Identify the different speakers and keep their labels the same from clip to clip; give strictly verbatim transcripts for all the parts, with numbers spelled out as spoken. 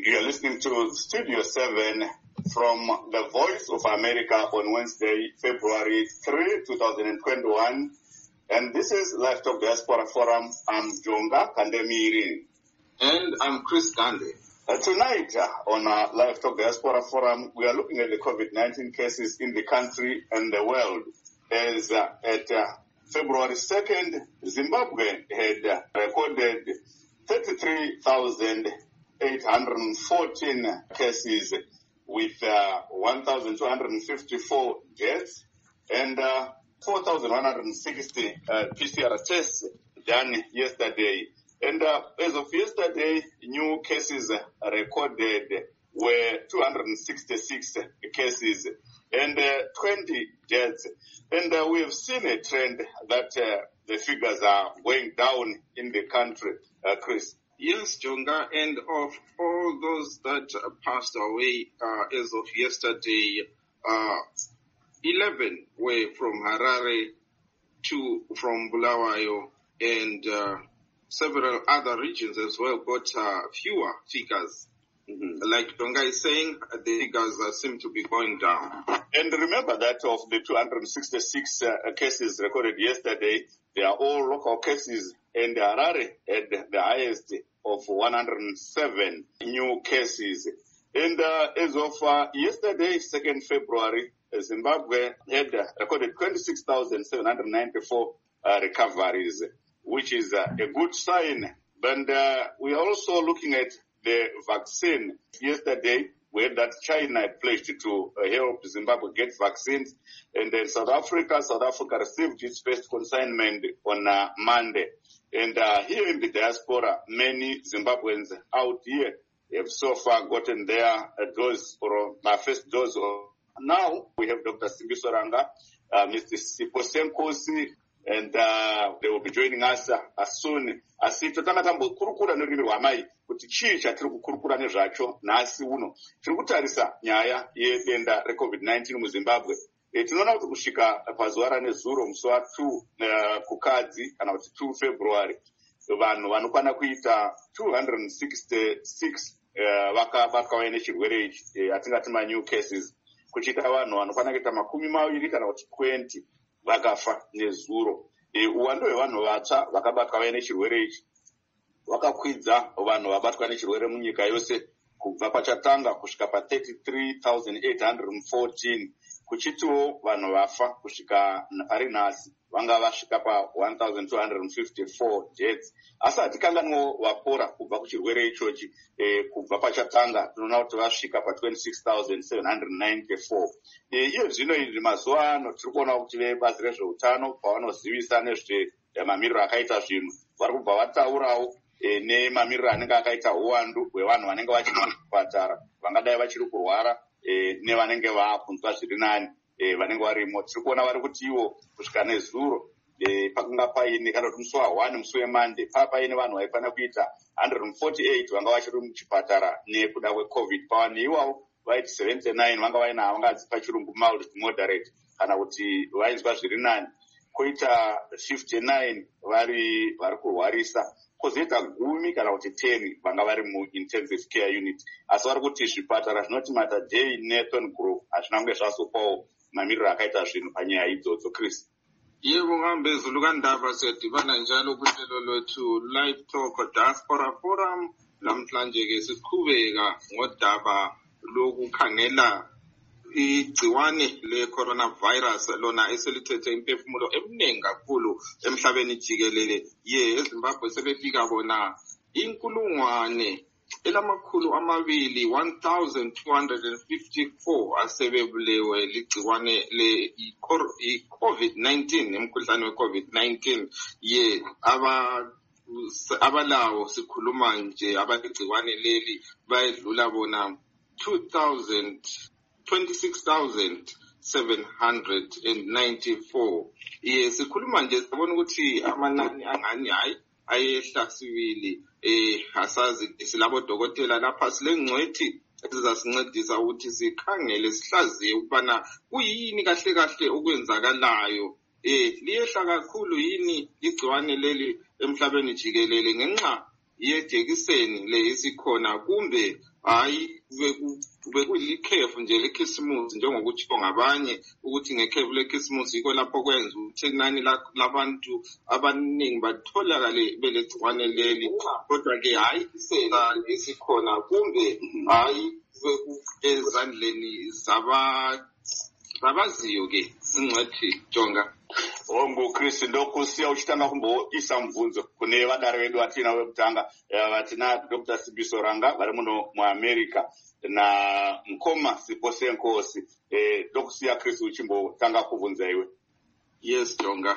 Speaker 1: You are listening to Studio seven from the Voice of America on Wednesday, February third, twenty twenty-one. And this is Live Talk Diaspora Forum. I'm Jonga Kandemiri.
Speaker 2: And I'm Chris Gandhi.
Speaker 1: Uh, tonight uh, on our Live Talk Diaspora Forum, we are looking at the COVID nineteen cases in the country and the world. As uh, at uh, February second, Zimbabwe had uh, recorded thirty-three thousand eight hundred fourteen cases with uh, one thousand two hundred fifty-four deaths and uh, four thousand one hundred sixty uh, P C R tests done yesterday. And uh, as of yesterday, new cases recorded were two hundred sixty-six cases and uh, twenty deaths. And uh, we have seen a trend that uh, the figures are going down in the country, uh, Chris.
Speaker 2: Yes, Jonga, and of all those that uh, passed away uh, as of yesterday, uh, eleven were from Harare, two from Bulawayo, and uh, several other regions as well got uh, fewer figures. Mm-hmm. Like Jonga is saying, the figures uh, seem to be going down.
Speaker 1: And remember that of the two hundred sixty-six uh, cases recorded yesterday, they are all local cases, and Harare had the highest of one hundred seven new cases. And uh, as of uh, yesterday, second February, Zimbabwe had uh, recorded twenty-six thousand seven hundred ninety-four uh, recoveries, which is uh, a good sign. But uh, we are also looking at the vaccine. Yesterday, we heard that China had pledged to uh, help Zimbabwe get vaccines. And then South Africa, South Africa received its first consignment on uh, Monday. And uh, here in the diaspora, many Zimbabweans out here have so far gotten their uh, dose or my first dose. Or now we have Doctor Simbiso Ranga, uh, Mister Siposenkosi, and uh, they will be joining us uh, as soon as totanga tambo kurukura nerimi rwamai kuti chii chatiri kukurukura nezvacho nhasi uno tiri kutarisa nyaya yedenda recovid nineteen muZimbabwe. E, tinoona kuti kusvika pazuva ranezuro musi wa two uh, kukadzi kana kuti two February vanhu vanokwana kuita two hundred sixty-six uh, vakabatwa nechirwere ichi uh, atingati ma-new cases, kuchiita vanhu vanokwana kuita makumi maviri kana kuti twenty vakafa nezuro. E, uwando hwevanhu vatsva vakabatwa nechirwere ichi vakakwidza vanhu vabatwa nechirwere munyika yose kubva pachatanga kusvika pa thirty-three thousand eight hundred fourteen, kuchitiwo vanhu vafa kusvika pari nhasi vanga vasvika pa one thousand two hundred fifty-four deaths. Asi hatikanganwo vapora kubva kuchirwere ichochi eh, kubva pachatanga tinoona kuti vasvika pa twenty-six thousand seven hundred ninety-four. Eh, iye zvino izvi mazuva ano tiri kuona kuti vebazi rezveutano pavanozivisa nezvemamiriro akaita zvinhu vari kubva vataurawo eh, nemamiriro anenge akaita uwandu hwevanhu vanenge vachiri muzvipatara vangadai vachiri kurwara eh, nevanenge vakunzwa zviri nani eh, vanenge varimo. Tiri kuona vari kuti ivo kusvika nezuro eh, pakanga paine kana kuti musi wa one musi weMonday paa paine vanhu vaifana kuita one hundred forty-eight vanga vachiri muchipatara nekuda kwecovid, pavanhu iwavo vaiti seventy-nine vanga vaina vangadzi pachirungu mild to moderate kana kuti vainzwa zviri nani, koita fifty-nine vari vari kurwarisa, kozoita gumi kana kuti ten vanga vari muintensive care unit. Asi vari kuti zvipatara zvinoti Mater Nathan Group hazvina kunge zvasopawo mamiriro akaita zvinhu panyaya idzodzo. Chris.
Speaker 2: Yebo ngambezulu kandaba siyadibana njalo kuhlelo lwethu Live Talk Diaspora Forum. Namhlanje ke siqhubeka ngodaba lokukhangela igciwane le-coronavirus lona eselithethe imphefumulo eminingi kakhulu emhlabeni jikelele. Ye eZimbabwe sebefika bona inkulungwane elamakhulu amabili one thousand two hundred fifty-four asebebulewe ligciwane le-covid nineteen, emkhuhlane we-covid nineteen. Ye aba abalawo sikhuluma nje abaligciwane leli bayedlula bona two thousand twenty-six thousand seven hundred ninety-four. Yes, sikhuluma nje sabona ukuthi amanani angani hayi ayehla sibili. Eh asazi silabo dokotela lapha silengcwethi ezizasincedisa ukuthi sikhangele sihlaziye ukubana kuyini kahle kahle okwenzakalayo. Eh liyehla kakhulu yini igciwane leli emhlabeni jikelele ngenxa yejekiseni le isikhona kumbe hayi bekulikhefu nje lekhisimusi njengokutsho ngabanye ukuthi ngekhefu lekhisimusi yikho lapho kwenza ukuthi inani labantu abaningi batholakale belegciwane leli kodwa ke hayi isikhona kumbe hayi ezandleni zaba zabaziyo ke singathi Jonga.
Speaker 1: Ongo Chris ndoko siya uchitanga kumbo isa mvunzo kune vadari vedu vatina vekutanga vatina Doctor Sibiso Ranga vari muno muAmerica na Mkoma Sipose Nkosi eh dokusiya Chris uchimbo tanga kuvunza iwe.
Speaker 2: Yes Jonga.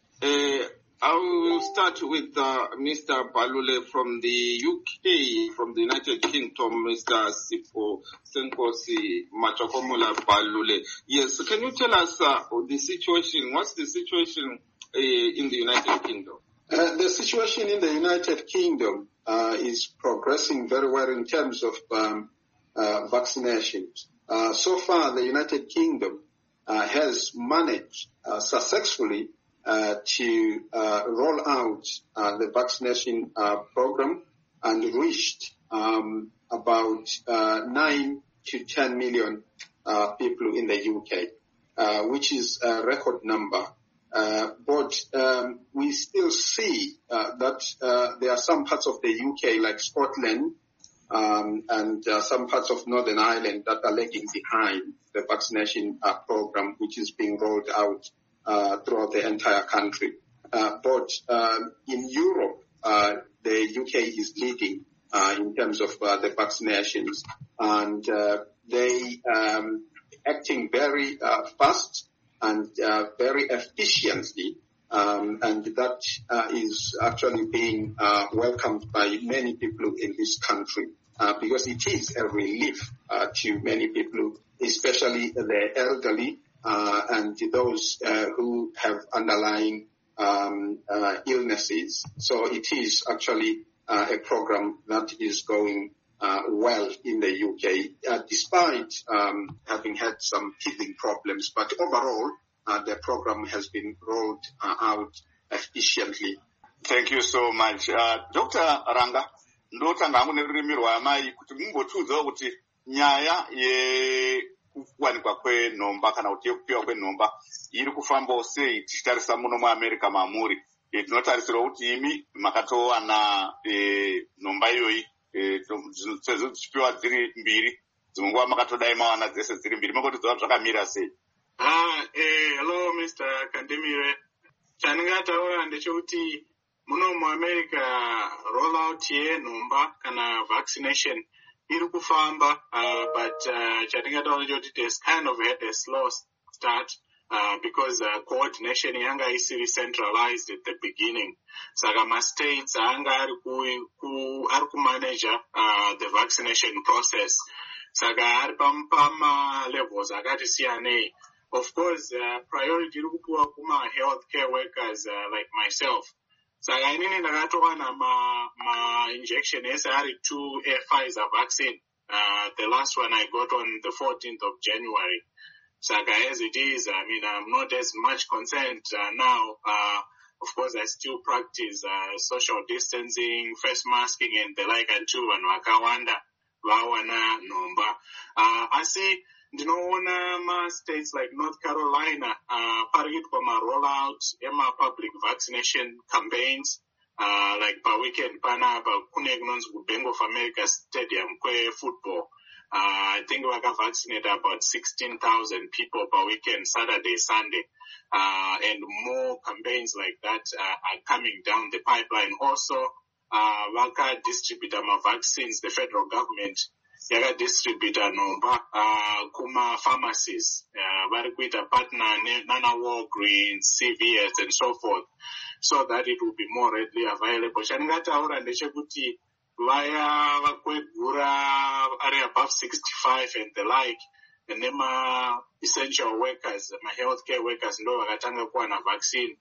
Speaker 2: Eh I will start with uh, Mister Balule from the U K, from the United Kingdom, Mister Sipo Senkosi Machakomola Balule. Yes, can you tell us uh, the situation? What's the situation uh, in the United Kingdom?
Speaker 3: Uh, the situation in the United Kingdom uh, is progressing very well in terms of um, uh, vaccinations. Uh, so far, the United Kingdom uh, has managed uh, successfully Uh, to uh, roll out uh, the vaccination uh, program and reached um, about uh, nine to ten million uh, people in the U K, uh, which is a record number. Uh, but um, we still see uh, that uh, there are some parts of the U K, like Scotland um, and uh, some parts of Northern Ireland, that are lagging behind the vaccination uh, program, which is being rolled out Uh, throughout the entire country. Uh, but um, in Europe, uh, the U K is leading uh, in terms of uh, the vaccinations, and uh, they um, acting very uh, fast and uh, very efficiently, um, and that uh, is actually being uh, welcomed by many people in this country uh, because it is a relief uh, to many people, especially the elderly, Uh, and those uh, who have underlying um, uh, illnesses. So it is actually uh, a program that is going uh, well in the U K, uh, despite um, having had some teething problems. But overall, uh, the program has been rolled uh, out efficiently.
Speaker 1: Thank you so much. Uh, Doctor Ranga, ndotanga ngunirimi rwamai kuti mungotudza kuti nyaya ye kuwanikwa kwenhomba kana kuti yekupiwa kwenhomba iri kufambawo sei tichitarisa muno muAmerica mamuri. E, tinotarisira kuti imi makatowana e, nhomba iyoyi e, sezvo dzichipiwa dziri mbiri dzimwe nguva makatodai mawana dzese dziri mbiri makotidzoa zvakamira sei?
Speaker 4: Ah, eh, hello Mister Kandemire. Chandingataura ndechekuti muno muAmerica rollout yenhomba kana vaccination iri kufamba, uh, but uh, chandingataura ndechekuti there's kind of had a slow start uh, because uh, coordination yanga isiri centralized at the beginning. Saka ma states anga ari ku ari kumanage uh, the vaccination process. Saka ari pama levels akati siyanei. Of course, uh, priority iri kupiwa kuma healthcare workers uh, like myself. Saka inini ndakatowana ma ma injection ese ari two a Pfizer vaccine. Uh, the last one I got on the fourteenth of January. Saka as it is, I mean, I'm not as much concerned uh, now. Uh, of course, I still practice uh, social distancing, face masking, and the like until when wakawanda wawana nomba. Uh, I see. Ndinoona ma states like North Carolina uh parikitwa ma rollout ema public vaccination campaigns uh like per weekend panapa kune kunonzi kuBank of America Stadium kwe football. uh I think waka vaccinate about sixteen thousand people per weekend, Saturday, Sunday, uh and more campaigns like that uh, are coming down the pipeline. Also uh waka distribute my vaccines, the federal government yaka distributor nomba uh kuma pharmacies uh vari kuita partner nana Walgreens, C V S and so forth, so that it will be more readily available. Chandingataura ndechekuti vaya vakwegura ari above sixty-five and the like, and nema essential workers, ma healthcare workers ndo vakatanga kuwana vaccine.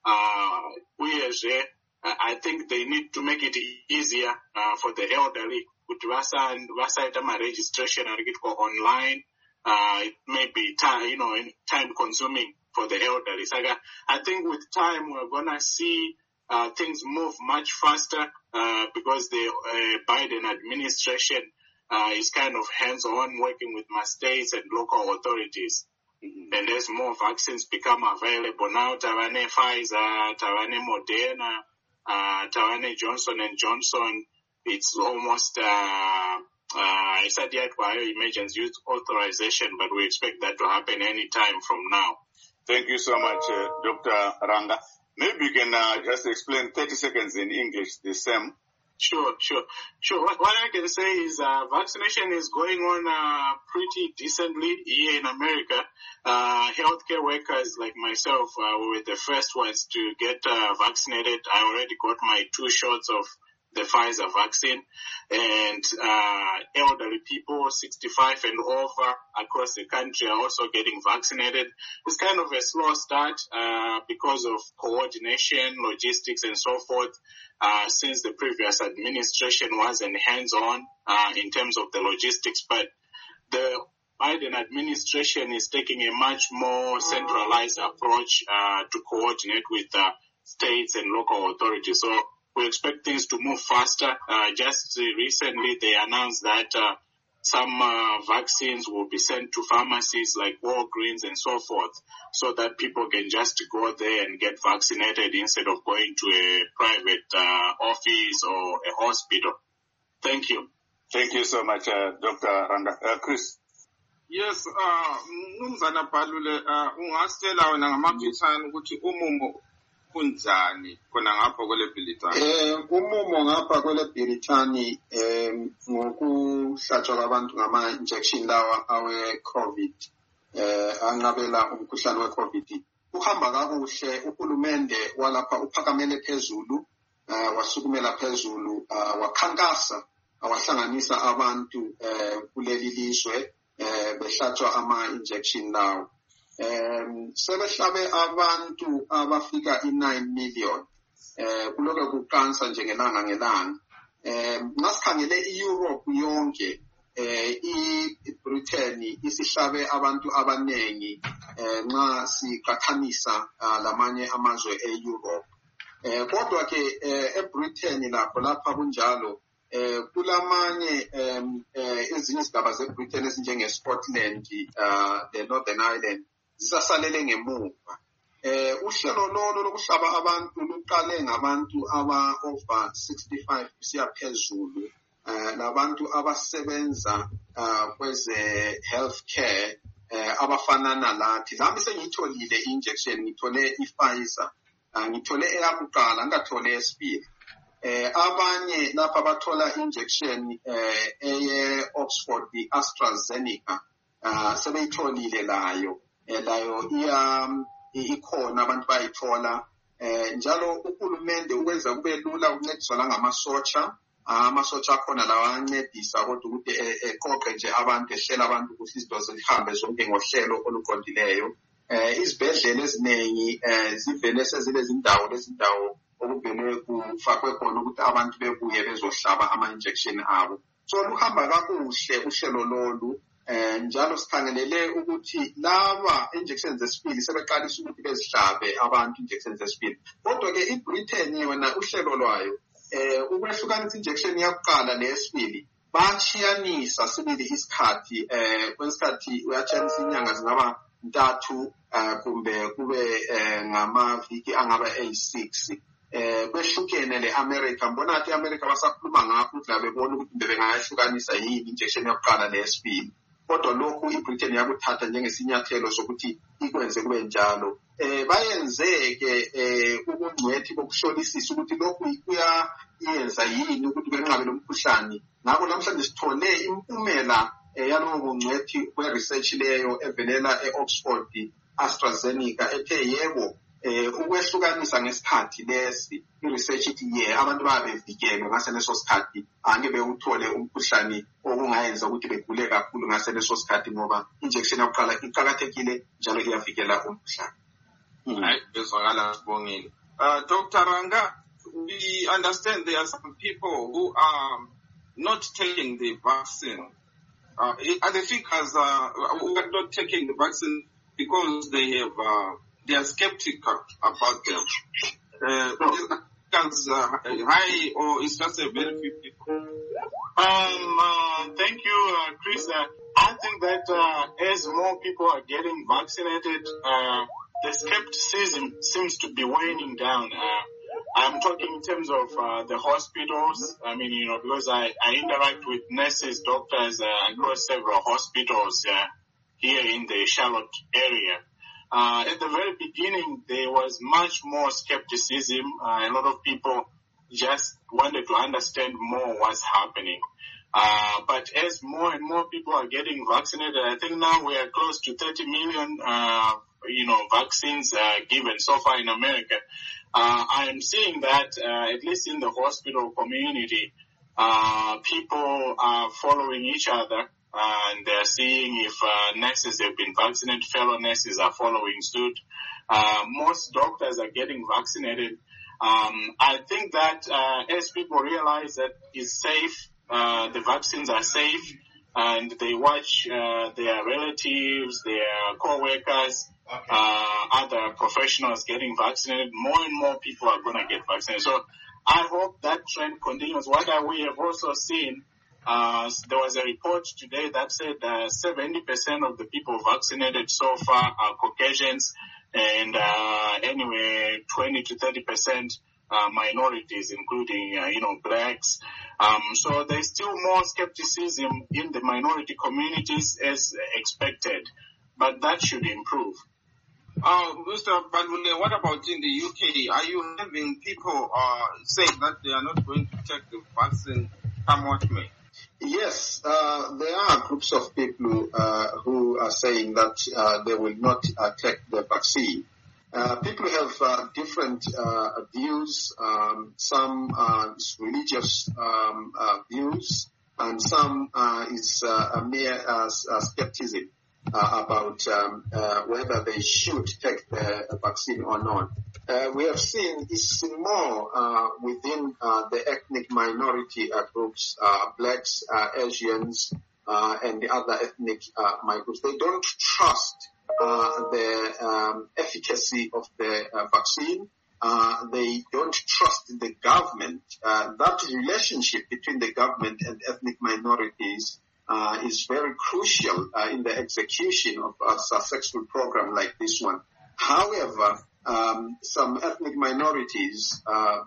Speaker 4: uh uyezve I think they need to make it easier uh, for the elderly. Kuti vasaita ma-registration arikitwa online, uh, it may be time, you know, time consuming for the elderly. Saka, I think with time we're gonna see uh, things move much faster uh, because the uh, Biden administration uh, is kind of hands-on, working with my states and local authorities. Mm-hmm. And as more vaccines become available now, Tavane Pfizer, Tavane Moderna, uh, Tavane Johnson and Johnson, it's almost uh, uh, it's at yet emergency use authorization, but we expect that to happen any time from now.
Speaker 1: Thank you so much, uh, Doctor Ranga. Maybe you can uh, just explain thirty seconds in English, the same.
Speaker 4: Sure, sure, sure. What, what I can say is uh, vaccination is going on uh, pretty decently here in America. Uh, healthcare workers like myself uh, were the first ones to get uh, vaccinated. I already got my two shots of the Pfizer vaccine, and uh, elderly people sixty-five and over across the country are also getting vaccinated. It's kind of a slow start uh, because of coordination, logistics, and so forth, uh, since the previous administration wasn't hands-on uh, in terms of the logistics, but the Biden administration is taking a much more centralized approach uh, to coordinate with uh, states and local authorities. So we expect things to move faster. Uh, just uh, recently, they announced that uh, some uh, vaccines will be sent to pharmacies like Walgreens and so forth, so that people can just go there and get vaccinated instead of going to a private uh, office or a hospital. Thank you.
Speaker 1: Thank you so much, uh, Doctor Ranga. Uh, Chris.
Speaker 2: Yes, uh, Mnumzana Balule, uh, ungasitshela wena ngamafitshane ukuthi umumo kunjani khona ngapha kwele Bhilitani?
Speaker 3: Eh, umumo ngapha kwele Bhilitani eh ngokuhlatshwa kwabantu ngama injection lawa awe COVID eh anqabela umkhuhlane we COVID. Uhamba kakuhle, uhulumende walapha uphakamele phezulu, uh, wasukumela phezulu, uh, wakhankasa, awahlanganisa abantu eh kuleli lizwe eh behlatshwa ama injection lawo. Um, sebehlabe abantu abafika i-nine million eh kuloke kuqansa nje ngelanga ngelanga. Um ngasikhangele i-Europe yonke eh i-Britain isihlabe abantu abanengi eh nxa siqhathanisa lamanye amazwe e-Europe. Eh kodwa ke e-Britain lapho lapha kunjalo eh kulamanye em ezinye izigaba ze-Britain ezinjenge Scotland, uh, the Northern Ireland zisasalele ngemuva. Eh uhlelo lolo lokuhlaba abantu luqale ngabantu aba over sixty-five kusiya phezulu, eh labantu abasebenza uh, kweze healthcare eh abafana nalathi. Lami sengitholile injection, ngithole i-Pfizer, uh, ngithole eyakuqala ngathole esibili. Eh abanye lapha bathola injection eh eye Oxford, the AstraZeneca, uh, sebeyitholile layo. Eh layo iya ikhona abantu bayithola. Eh njalo uhulumende ukwenza kube lula ukuncediswa la ngamasotsha, amasotsha akhona lawa ancedisa kodwa ukuthi eqoqe nje abantu, ehlela abantu ukuthi izinto zihambe zonke ngohlelo oluqondileyo. Eh izibhedlela eziningi eh zivele sezilezi indawo lezi indawo okuvele kufakwe khona ukuthi abantu bebuye bezohlaba ama injection abo. So luhamba kakuhle uhlelo lolu. Eh njalo sikhangelele ukuthi laba injections zesibili sebeqalisa ukuthi bezihlabe abantu injections zesibili. Kodwa ke iBritain yona uhlelo lwayo eh ukwehlukanisa injection yakuqala neyesibili bachiyanisa sibili isikhathi, eh kwesikhathi uyachiyanisa inyanga zingaba ntathu uh, kumbe kube uh, ngamaviki angaba eighty-six. Eh behlukene le America, mbona athi America basakhuluma ngakho ukuthi labebona ukuthi bebengayahlukanisa yini injection yokuqala neyesibili. Kodwa lokhu iBritain yakuthatha njengesinyathelo sokuthi ikwenze kube njalo. Eh bayenzeke eh ubungcwethi bokuhlolisisa ukuthi lokhu kuyayenza yini ukuthi benqabe lomkhuhlane. Ngakho namhlanje sithole impumela yalowo bungcwethi kwe research leyo evelela eOxford AstraZeneca ethe yebo eh ukwehlukanisa ngesikhathi lesi i-research ithi ye abantu babevikelwe ngaseneso sikhathi angeke bewuthole umkhuhlane okungayenza ukuthi begule kakhulu ngaseneso sikhathi ngoba injection yokuqala iqhakathekile njalo iyavikela umkhuhlane.
Speaker 2: Hayi bezwakala sibongile. Uh Doctor Ranga, we understand there are some people who are not taking the vaccine. Uh, are the figures uh, who are not taking the vaccine because they have uh, they are skeptical about them. Uh, numbers uh, high, or it's just a very few people?
Speaker 4: Um, uh, thank you, uh, Chris. Uh, I think that uh, as more people are getting vaccinated, uh, the skepticism seems to be waning down. Uh, I'm talking in terms of uh, the hospitals. I mean, you know, because I, I interact with nurses, doctors uh, across several hospitals uh, here in the Charlotte area. Uh, at the very beginning, there was much more skepticism. Uh, a lot of people just wanted to understand more what's happening. Uh, but as more and more people are getting vaccinated, I think now we are close to thirty million, uh, you know, vaccines uh, given so far in America. Uh, I am seeing that, uh, at least in the hospital community, uh, people are following each other, uh, and they're seeing if, uh, nurses have been vaccinated, fellow nurses are following suit. Uh, most doctors are getting vaccinated. Um, I think that, uh, as people realize that it's safe, uh, the vaccines are safe, and they watch, uh, their relatives, their co-workers, uh, other professionals getting vaccinated, more and more people are going to get vaccinated. So I hope that trend continues. What we have also seen, uh, there was a report today that said uh, seventy percent of the people vaccinated so far are Caucasians, and uh, anyway, twenty to thirty percent uh, minorities, including, uh, you know, blacks. Um, so there's still more skepticism in the minority communities as expected, but that should improve.
Speaker 2: Uh, Mister Badule, what about in the U K? Are you having people uh, say that they are not going to take the vaccine, come what may?
Speaker 3: Yes, uh, there are groups of people uh, who are saying that uh, they will not uh, take the vaccine. Uh, people have uh, different uh, views. Um, some uh, is religious um, uh, views, and some uh, is uh, a mere uh, uh, skepticism uh, about um, uh, whether they should take the vaccine or not. Uh, we have seen it's more uh, within uh, the ethnic minority uh, groups, uh, blacks, uh, Asians, uh, and the other ethnic uh, minorities. They don't trust Uh, the um, efficacy of the uh, vaccine. Uh, they don't trust the government. Uh, that relationship between the government and ethnic minorities uh, is very crucial uh, in the execution of a successful program like this one. However, um, some ethnic minorities uh,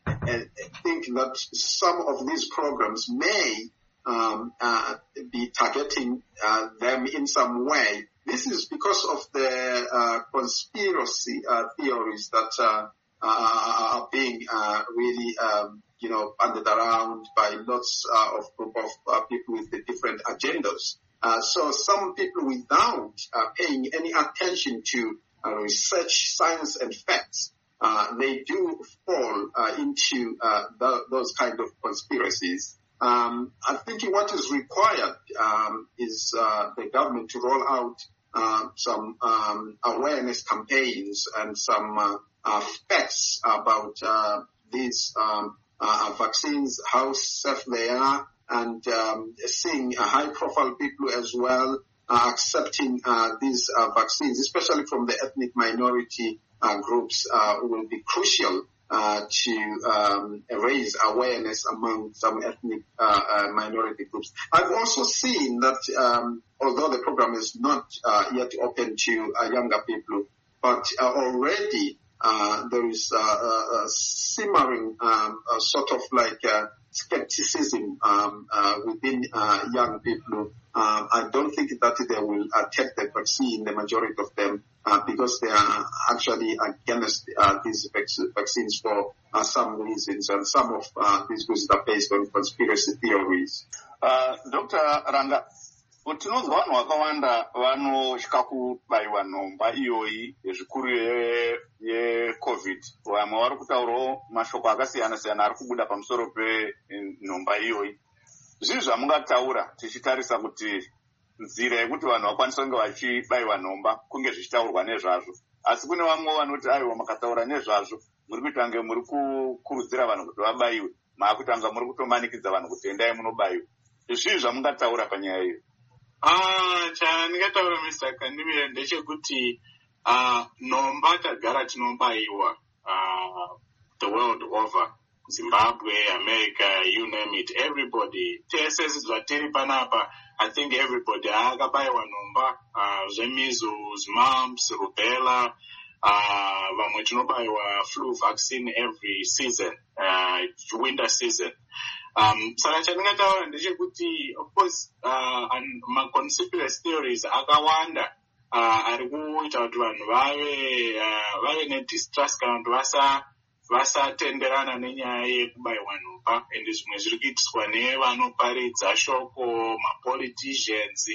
Speaker 3: think that some of these programs may um, uh, be targeting uh, them in some way. This is because of the uh, conspiracy uh, theories that uh, are being uh, really, um, you know, banded around by lots uh, of group of uh, people with the different agendas. Uh, so some people, without uh, paying any attention to uh, research, science, and facts, uh, they do fall uh, into uh, the, those kind of conspiracies. Um, I think what is required um, is uh, the government to roll out Uh, some um, awareness campaigns and some uh, uh, facts about uh, these um, uh, vaccines, how safe they are, and um, seeing uh, high-profile people as well uh, accepting uh, these uh, vaccines, especially from the ethnic minority uh, groups, uh, will be crucial uh, to um, raise awareness among some ethnic uh, uh, minority groups. I've also seen that um, although the program is not uh, yet open to uh, younger people, but uh, already uh, there is uh, a, a simmering um, a sort of like uh, skepticism um, uh, within uh, young people. Uh, I don't think that they will uh, take the vaccine, the majority of them, uh, because they are actually against uh, these vac- vaccines for uh, some reasons, and some of uh, these reasons are based on conspiracy theories.
Speaker 1: Uh, Doctor Ranga, tinonzwa vanhu vakawanda vanosvika kubayiwa nhomba iyoyi yezvikuru yecovid. Vamwe vari kutaurawo mashoko akasiyana-siyana ari kubuda pamusoro penhomba iyoyi. Zvinhu zvamungataura tichitarisa kuti nzira yekuti vanhu vakwanisa kunge vachibayiwa nhomba kunge zvichitaurwa nezvazvo, asi kune vamwe vanoti aiwa makataura nezvazvo muri kuita nge muri kukurudzira vanhu kuti vabayiwe, maakutanga muri kutomanikidza vanhu kuti endai munobayiwa. Zvii zvamungataura panyaya iyo?
Speaker 4: Ah, chandingataura Mister Kandimire ndechekuti ah nhomba tagara tinobayiwa. Ah the world over. Zimbabwe, America, you name it, everybody. T S S zvatiri panapa, I think everybody akabayiwa nhomba, uh, measles, mumps, rubella, uh, vamwe tinobayiwa flu vaccine every season, uh, winter season. Um, saka chandingataura ndechekuti, of course, uh, and ma-conspiracy theories akawanda, uh, ari kuita kuti vanhu vave, uh, vave ne-distrust kana kuti vasa, vasatenderana nenyaya yekubayiwa nhomba, ende zvimwe zviri kuitiswa nevanoparidza shoko, ma-politicians.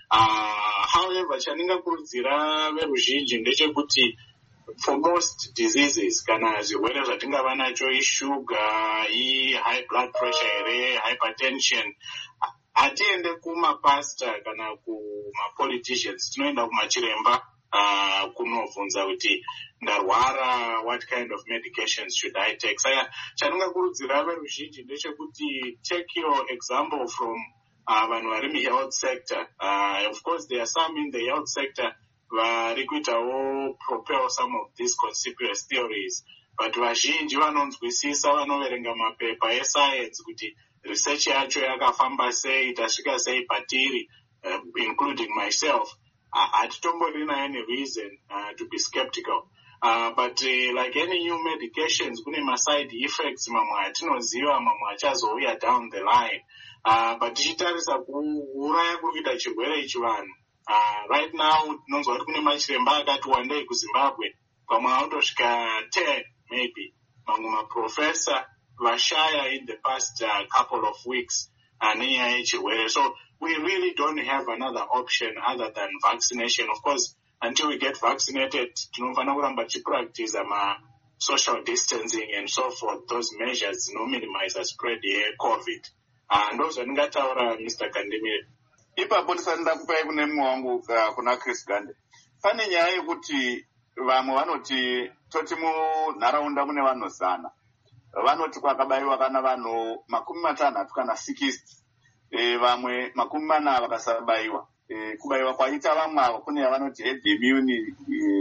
Speaker 4: Uh, however, chandingakurudzira veruzhinji ndechekuti for most diseases, kana zvirwere zvatingava nacho ishuga, i-high blood pressure here, hypertension, hatiende kumapastor kana kuma-politicians, tinoenda kumachiremba uh, kunobvunza kuti ndarwara, what kind of medications should I take? Saka chandingakurudzira veruzhinji ndechekuti take your example from uh, vanhu vari mu-health sector. Uh, of course, there are some in the health sector vari kuitawo propel some of these conspiracy theories, but vazhinji vanonzwisisa, vanoverenga mapepa escience kuti research yacho yakafamba sei, tasvika sei patiri, uh, including myself. Hatitomborina uh, any reason uh, to be skeptical. Uh, but uh, like any new medications, kune ma-side effects mamwe atinoziva, mamwe achazouya down the line. Uh, but tichitarisa kuuraya kuri kuita chirwere ichi vanhu. Uh, right now, tinonzwa kuti kune machiremba akati wandei kuZimbabwe, pamwe anotosvika ten maybe. Mamwe maprofessor vashaya in the past uh, couple of weeks uh, nenyaya yechirwere. So we really don't have another option other than vaccination. Of course, until we get vaccinated, tinofana kuramba tichipractice ma-social distancing and so forth, those measures no minimize the spread ye-COVID. Uh, ndo zvandingataura Mister Kandemire.
Speaker 1: Ipapo ndisanda kupai kune mumwe wangu uh, kuna Chris Gande. Pane nyaya yekuti vamwe vanoti toti munharaunda mune vanhu zana. Vanoti kwakabayiwa kana vanhu makumi matanhatu kana sixty. E, vamwe makumi mana vakasabayiwa. E, kubayiwa kwaita vamwe avo kune yavanoti herd immunity.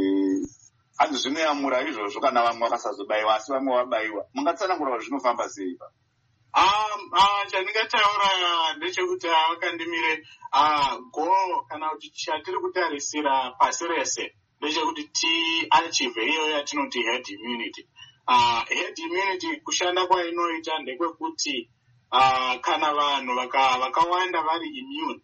Speaker 1: E, hanzi zvinoyamura izvozvo kana vamwe vakasazobayiwa asi vamwe vabayiwa. Mungatsanangura kuti zvinofamba sei ipapo?
Speaker 4: Um, uh, chandingataura ndechekuti Kandemire, uh, goal kana kuti chatiri kutarisira pasi rese ndechekuti ti-achieve iyo yatinoti herd immunity. Uh, herd immunity kushanda kwainoita ndekwekuti uh, kana vanhu vaka, vakawanda vari immune,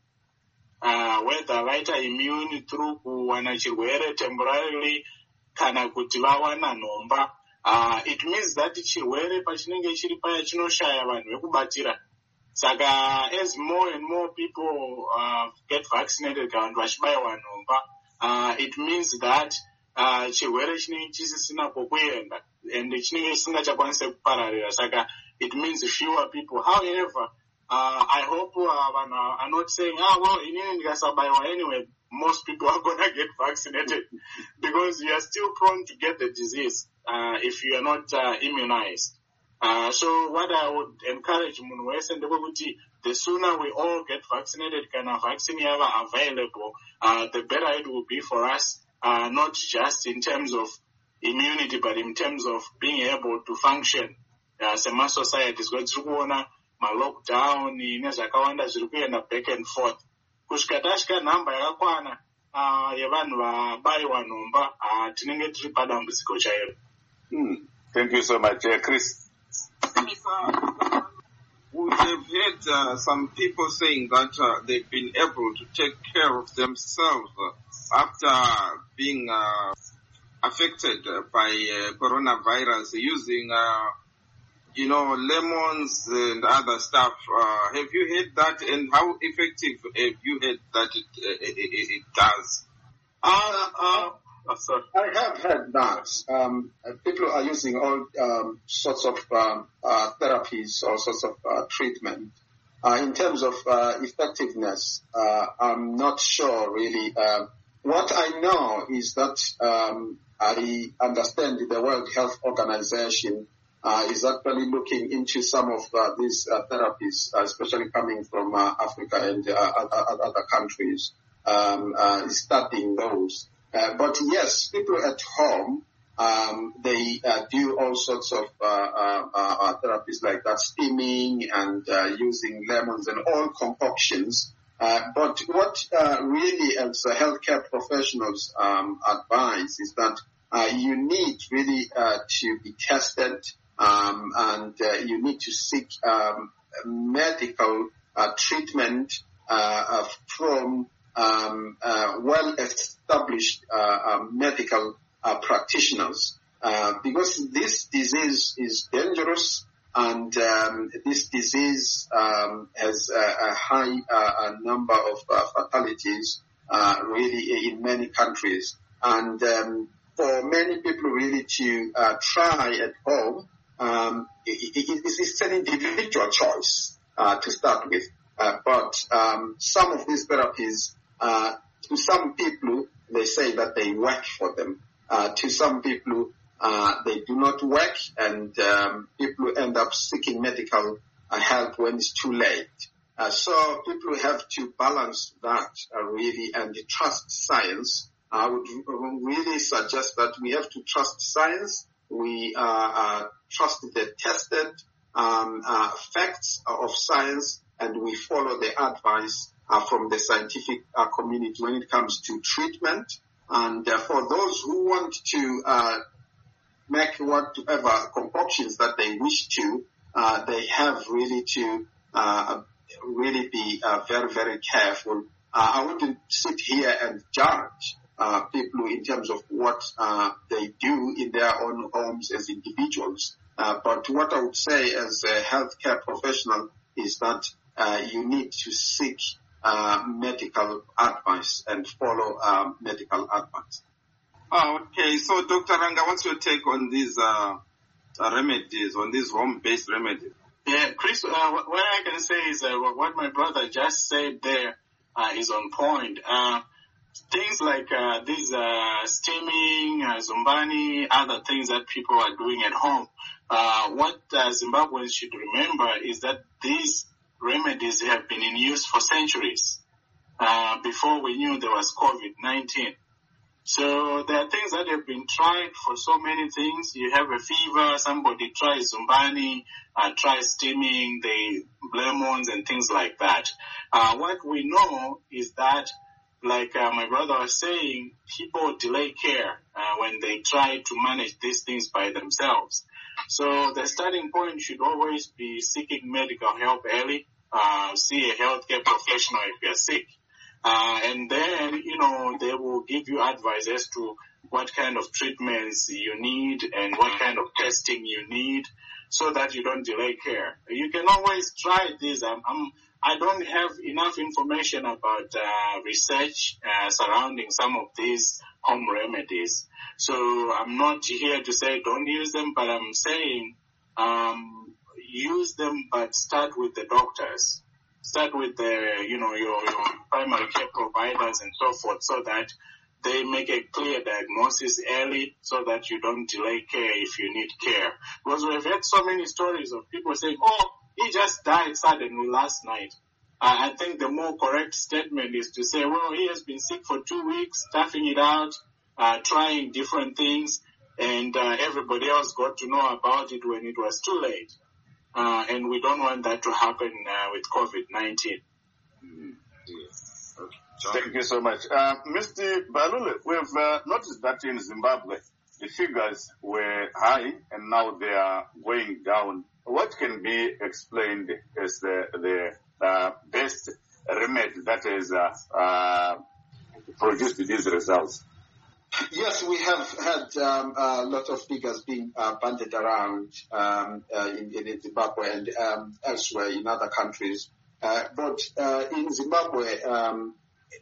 Speaker 4: uh, whether vaita immune through kuwana chirwere temporarily kana kuti vawana nhomba, Uh, it means that chirwere pachinenge chiri paya chinoshaya vanhu vekubatira. Saka as more and more people uh, get vaccinated kana vanhu vachibayiwa nhomba, uh, it means that uh, chirwere chinenge chisisina kwekuenda and chinenge chisingachakwanise kupararira. Saka it means fewer people. However, uh, I hope uh, vanhu are not saying, ah, well, inini ndikasabayiwa anyway, most people are going to get vaccinated because you are still prone to get the disease uh, if you are not uh, immunized. Uh, so what I would encourage munhu wese ndekuti the sooner we all get vaccinated, kana vaccine yava available, uh, the better it will be for us, uh, not just in terms of immunity, but in terms of being able to function uh, sema societies. Kwa tiri kuona ma-lockdown nezvakawanda zviri kuenda back and forth. Kusvika tasvika nhamba yakakwana uh, yevanhu vabayiwa nhomba, uh, tinenge tiri padambudziko chairo.
Speaker 1: Hmm. Thank you so much, uh, Chris.
Speaker 2: We have heard uh, some people saying that uh, they've been able to take care of themselves uh, after being uh, affected uh, by uh, coronavirus using, uh, you know, lemons and other stuff. Uh, have you heard that, and how effective have you heard that it, uh, it, it does?
Speaker 3: Uh, uh, Oh, sorry. I have heard that um, people are using all um, sorts of um, uh, therapies, all sorts of uh, treatment. Uh, in terms of uh, effectiveness, uh, I'm not sure really. Uh, what I know is that um, I understand the World Health Organization uh, is actually looking into some of uh, these uh, therapies, uh, especially coming from uh, Africa and uh, other, other countries, um, uh, studying those. Uh, but yes, people at home Um, they uh, do all sorts of uh, uh, uh, therapies like that, steaming and uh, using lemons and all concoctions. Uh, but what uh, really, as uh, healthcare professionals um, advise is that uh, you need really uh, to be tested, um, and uh, you need to seek um, medical uh, treatment uh, uh, from um, uh, well-established uh, uh, medical Uh, practitioners, uh, because this disease is dangerous, and um, this disease um, has a, a high uh, a number of uh, fatalities uh, really in many countries. And um, for many people really to uh, try at home, um, it, it, it's an individual choice uh, to start with. Uh, but um, some of these therapies, uh, to some people, they say that they work for them. Uh, to some people, uh, they do not work, and um, people end up seeking medical uh, help when it's too late. Uh, so people have to balance that uh, really and trust science. I would really suggest that we have to trust science. We uh, uh, trust the tested um, uh, facts of science, and we follow the advice uh, from the scientific uh, community when it comes to treatment. And uh, for those who want to uh, make whatever concoctions that they wish to, uh, they have really to uh, really be uh, very, very careful. Uh, I wouldn't sit here and judge uh, people in terms of what uh, they do in their own homes as individuals. Uh, but what I would say as a healthcare professional is that uh, you need to seek Uh, medical advice and follow um, medical advice.
Speaker 2: Oh, okay, so Doctor Ranga, what's your take on these uh, uh, remedies, on these home-based remedies?
Speaker 4: Yeah, Chris, uh, what I can say is uh, what my brother just said there uh, is on point. Uh, things like uh, these uh, steaming, uh, zumbani, other things that people are doing at home, uh, what uh, Zimbabweans should remember is that these remedies have been in use for centuries uh, before we knew there was COVID nineteen. So there are things that have been tried for so many things. You have a fever, somebody tries zumbani, uh, tries steaming, the lemons and things like that. Uh, what we know is that, like uh, my brother was saying, people delay care uh, when they try to manage these things by themselves. So the starting point should always be seeking medical help early. Uh, see a healthcare professional if you're sick. Uh, and then, you know, they will give you advice as to what kind of treatments you need and what kind of testing you need so that you don't delay care. You can always try this. I'm, I'm, I don't have enough information about uh, research uh, surrounding some of these home remedies. So I'm not here to say don't use them, but I'm saying um, use them, but start with the doctors. Start with the, you know, your, your primary care providers and so forth, so that they make a clear diagnosis early, so that you don't delay care if you need care. Because we've had so many stories of people saying, "Oh, he just died suddenly last night." Uh, I think the more correct statement is to say, "Well, he has been sick for two weeks, toughing it out, uh, trying different things, and uh, everybody else got to know about it when it was too late." Uh, and we don't want that to happen uh, with COVID nineteen.
Speaker 2: Mm-hmm. Yes. Okay.
Speaker 1: Thank you so much. Uh, Mister Balule, we've uh, noticed that in Zimbabwe, the figures were high and now they are going down. What can be explained as the, the uh, best remedy that has uh, uh, produced these results?
Speaker 3: Yes, we have had um, a lot of figures being uh, bandied around um, uh, in, in Zimbabwe and um, elsewhere in other countries. Uh, but uh, in Zimbabwe, um,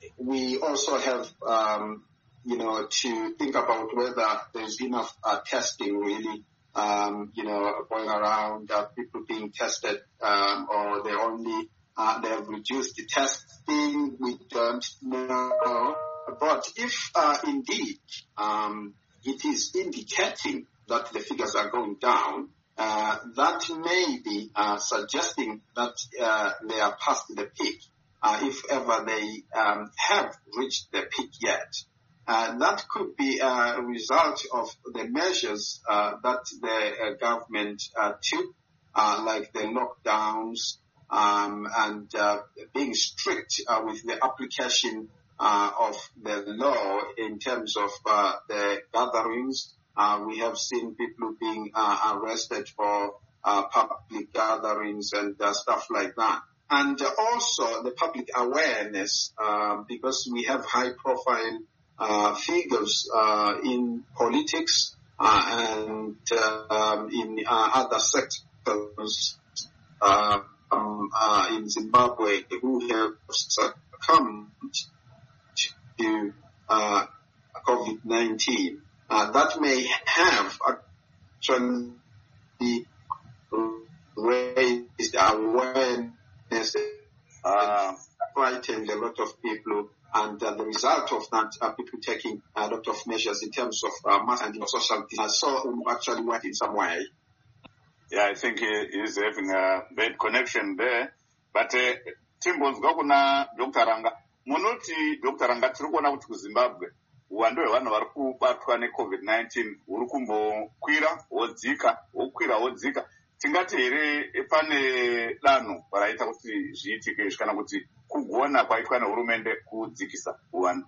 Speaker 3: we also have, um, you know, to think about whether there's enough uh, testing really, um, you know, going around, uh, people being tested, um, or they only uh, they have reduced the testing. We don't know. But if uh, indeed um, it is indicating that the figures are going down, uh, that may be uh, suggesting that uh, they are past the peak, uh, if ever they um, have reached the peak yet. Uh, that could be a result of the measures uh, that the uh, government uh, took, uh, like the lockdowns um, and uh, being strict uh, with the application uh, of the law in terms of uh, the gatherings. Uh, we have seen people being uh, arrested for uh, public gatherings and uh, stuff like that. And uh, also the public awareness, uh, because we have high-profile uh, figures uh, in politics uh, and uh, um, in uh, other sectors uh, um, uh, in Zimbabwe who have succumbed to uh, COVID nineteen. Uh, that may have actually raised awareness, uh, frightened a lot of people, and uh, the result of that are people taking a lot of measures in terms of uh, mass and social distance. So um, actually work in some way.
Speaker 1: Yeah, I think he is having a bad connection there. But uh, Timbos Gokuna, Doctor Ranga, Monoti, Doctor Ranga, Trukona to Zimbabwe. Uwando hwevanhu vari kubatwa necovid nineteen huri kumbokwira wodzika wokwira wodzika. Tingati here pane danho raita kuti zviitike kana kuti kugona kwaitwa nehurumende kudzikisa uwandu.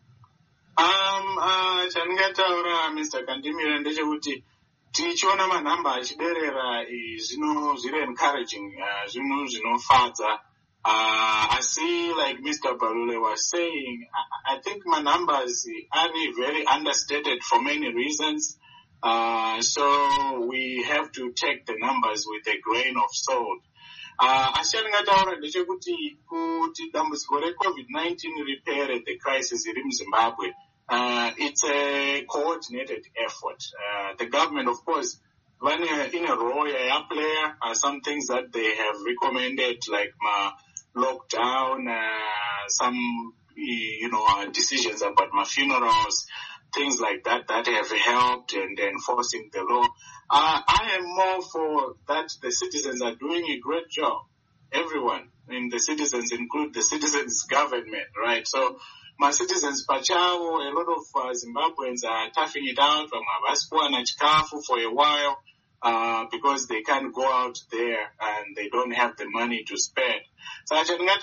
Speaker 4: Um, uh, chandingataura Mister Kandimire ndechekuti tichiona manhamba achiderera zvino zviri encouraging, uh, zvinhu zvinofadza. Uh, I see, like Mister Balule was saying, I, I think my numbers are very understated for many reasons. Uh, so we have to take the numbers with a grain of salt. Ashangataura ndechekuti kuti dambudziko reCovid nineteen ripere the crisis iri muZimbabwe. Uh, it's a coordinated effort. Uh, the government, of course, when in a role, a player, uh, some things that they have recommended, like my lockdown, uh, some, you know, uh, decisions about my funerals, things like that, that have helped in enforcing the law. Uh, I am more for that the citizens are doing a great job. Everyone, I mean, the citizens include the citizens' government, right? So, my citizens, Pachao, a lot of uh, Zimbabweans are toughing it out from Abaspo and Chikafu for a while, uh, because they can't go out there and they don't have the money to spend. So,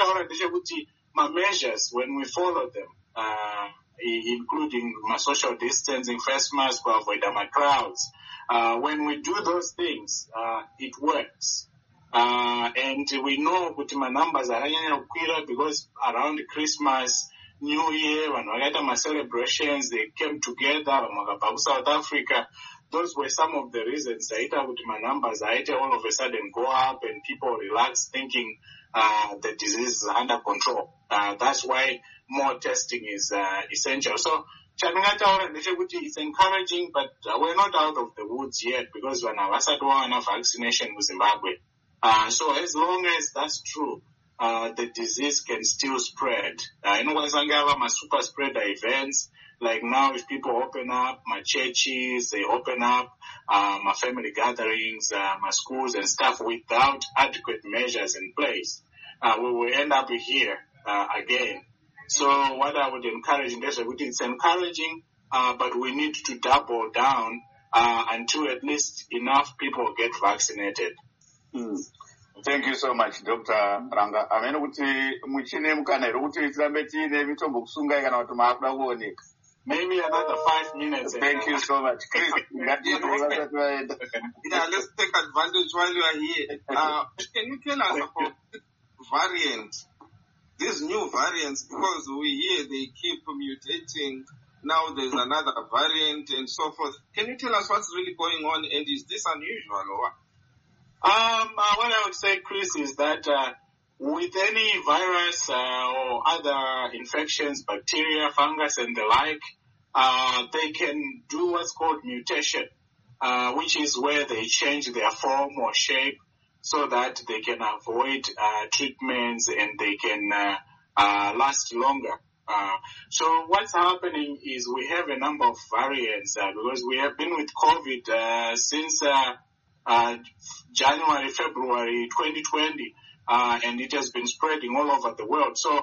Speaker 4: my measures, when we follow them, uh, including my social distancing, face mask, to avoid my crowds, uh, when we do those things, uh, it works. Uh, and we know that my numbers are because around Christmas, New Year, when we had my celebrations, they came together, South Africa. Those were some of the reasons I with my numbers. I all of a sudden go up and people relax thinking uh, the disease is under control. Uh, that's why more testing is uh, essential. So, it's encouraging, but we're not out of the woods yet because when I was at one vaccination with Zimbabwe. Uh, so as long as that's true, Uh, the disease can still spread. I know my super spreader events, like now if people open up, my churches, they open up, uh, my family gatherings, uh, my schools and stuff without adequate measures in place, uh, we will end up here, uh, again. So what I would encourage, it's encouraging, uh, but we need to double down, uh, until at least enough people get vaccinated.
Speaker 1: Mm. Thank you so much, Doctor Ranga. I mean,
Speaker 4: maybe another five minutes.
Speaker 1: Thank you so much, Chris.
Speaker 2: Yeah, let's take advantage while you are here. Uh, can you tell us about variants, these new variants, because we hear they keep mutating. Now there's another variant and so forth. Can you tell us what's really going on, and is this unusual or what?
Speaker 4: Um, uh, what I would say, Chris, is that uh, with any virus uh, or other infections, bacteria, fungus, and the like, uh, they can do what's called mutation, uh, which is where they change their form or shape so that they can avoid uh, treatments and they can uh, uh, last longer. Uh, so what's happening is we have a number of variants uh, because we have been with COVID uh, since uh, uh, January, February twenty twenty, uh, and it has been spreading all over the world. So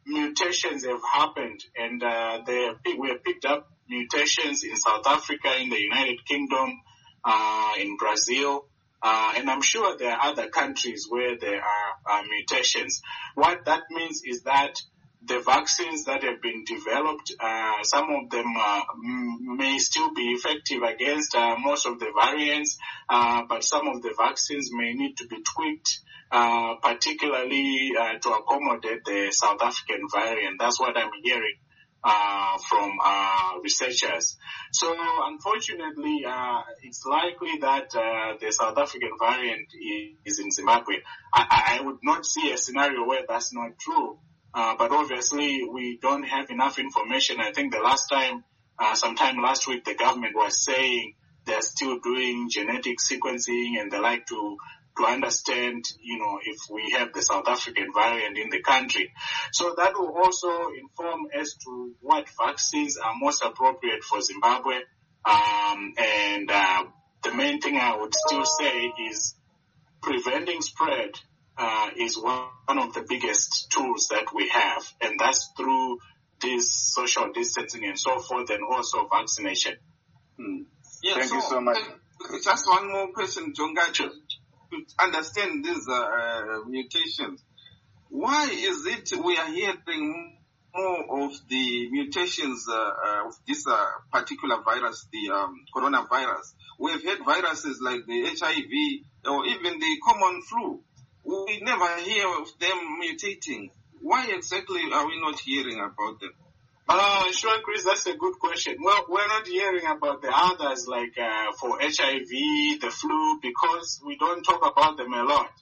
Speaker 4: mutations have happened, and uh, they have, we have picked up mutations in South Africa, in the United Kingdom, uh, in Brazil, uh, and I'm sure there are other countries where there are uh, mutations. What that means is that the vaccines that have been developed, uh, some of them uh, m- may still be effective against uh, most of the variants, uh, but some of the vaccines may need to be tweaked, uh, particularly uh, to accommodate the South African variant. That's what I'm hearing uh, from uh, researchers. So unfortunately, uh, it's likely that uh, the South African variant is in Zimbabwe. I, I would not see a scenario where that's not true. Uh, but obviously we don't have enough information. I think the last time, uh, sometime last week, the government was saying they're still doing genetic sequencing and they like to, to understand, you know, if we have the South African variant in the country. So that will also inform as to what vaccines are most appropriate for Zimbabwe. Um, and, uh, the main thing I would still say is preventing spread Uh, is one of the biggest tools that we have, and that's through this social distancing and so forth, and also vaccination.
Speaker 2: Hmm. Yeah,
Speaker 1: Thank
Speaker 2: so,
Speaker 1: you so much.
Speaker 2: Uh, just one more question, Jongacho. To understand these uh, uh, mutations, why is it we are hearing more of the mutations uh, uh, of this uh, particular virus, the um, coronavirus? We've had viruses like the H I V or even the common flu. We never hear of them mutating. Why exactly are we not hearing about them?
Speaker 4: Uh, sure, Chris, that's a good question. Well, we're not hearing about the others like uh, for H I V, the flu, because we don't talk about them a lot.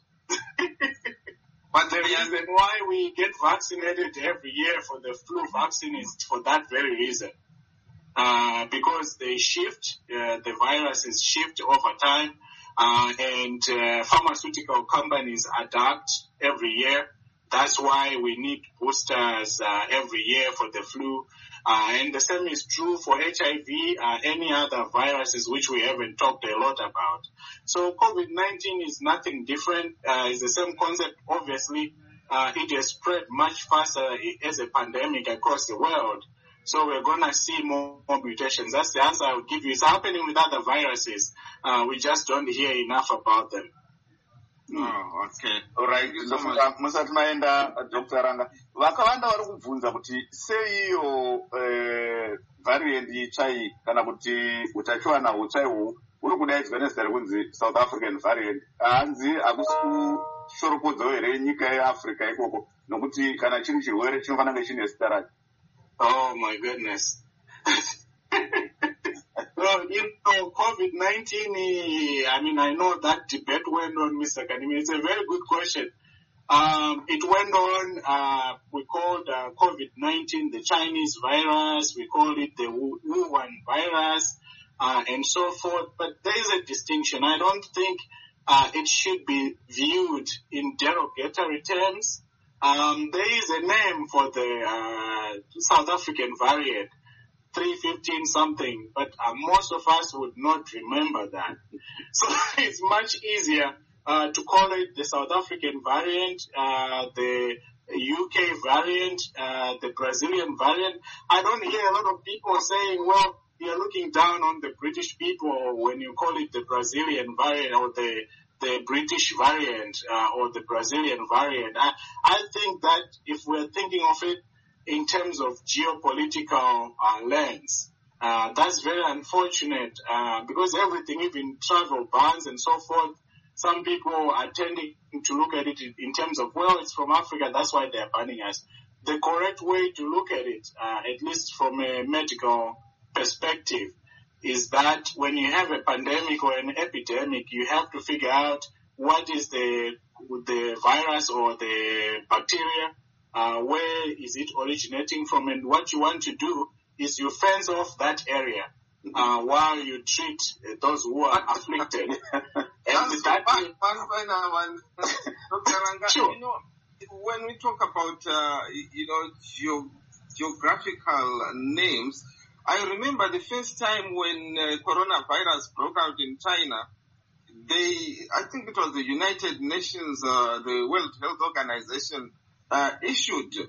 Speaker 4: But the reason why we get vaccinated every year for the flu vaccine is for that very reason. Uh, because they shift, uh, the viruses shift over time. Uh, and uh, pharmaceutical companies adapt every year. That's why we need boosters uh, every year for the flu. Uh, and the same is true for H I V, uh, any other viruses which we haven't talked a lot about. So COVID nineteen is nothing different. Uh, it's the same concept. Obviously, uh, it has spread much faster as a pandemic across the world. So we're going to see more, more mutations. That's the answer I would give you. It's happening with other viruses. Uh, we just don't hear enough about them.
Speaker 2: Oh, okay.
Speaker 1: Alright, musati maenda Doctor Ranga. Vakawanda vari kubvunza kuti seiyo variant chai kana kuti utachiwana huchaihu uri kudaidzwa nezita rekunzi South African variant. Hanzi hakusi kushoropodzwa here nyika yeAfrica ikoko nokuti kana chiri chirwere chinofanira kunge chine zita racho.
Speaker 4: Oh my goodness. Well, you know, COVID nineteen, I mean, I know that debate went on, Mister Kanimi. It's a very good question. Um, it went on, uh, we called uh, COVID nineteen the Chinese virus, we called it the Wuhan virus, uh, and so forth. But there is a distinction. I don't think uh, it should be viewed in derogatory terms. Um, there is a name for the uh, South African variant, three fifteen something, but uh, most of us would not remember that. So it's much easier uh, to call it the South African variant, uh, the U K variant, uh, the Brazilian variant. I don't hear a lot of people saying, well, you're looking down on the British people when you call it the Brazilian variant or the the British variant uh, or the Brazilian variant. I, I think that if we're thinking of it in terms of geopolitical uh, lens, uh, that's very unfortunate uh, because everything, even travel bans and so forth, some people are tending to look at it in terms of, well, it's from Africa, that's why they're banning us. The correct way to look at it, uh, at least from a medical perspective, is that when you have a pandemic or an epidemic, you have to figure out what is the the virus or the bacteria, uh, where is it originating from, and what you want to do is you fence off that area uh, while you treat uh, those who are afflicted. And that
Speaker 2: one, one, one, Doctor Ranga,
Speaker 4: sure.
Speaker 2: You know, when we talk about uh, you know geo- geographical names, I remember the first time when uh, coronavirus broke out in China, they, I think it was the United Nations, uh, the World Health Organization, uh, issued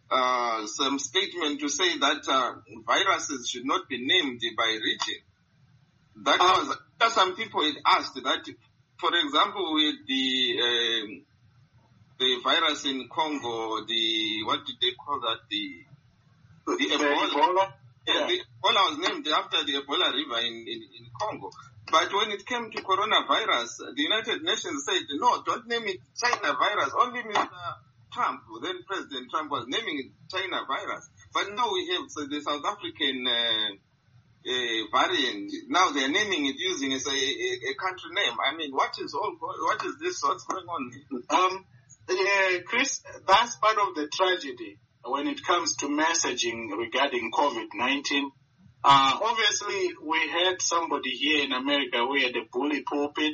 Speaker 2: uh, some statement to say that uh, viruses should not be named by region. That was, uh, some people had asked that, for example, with the um, the virus in Congo, the, what did they call that, the, the, the Ebola? Ebola? Yeah, yeah. The Ebola was named after the Ebola River in, in, in Congo. But when it came to coronavirus, the United Nations said, no, don't name it China virus. Only Mister Trump, then President Trump, was naming it China virus. But now we have so the South African uh, uh, variant. Now they're naming it using as a, a, a country name. I mean, what is all? What is this? What's going on here?
Speaker 4: Um, yeah, Chris, that's part of the tragedy when it comes to messaging regarding COVID nineteen. Uh, obviously, we had somebody here in America who had a bully pulpit,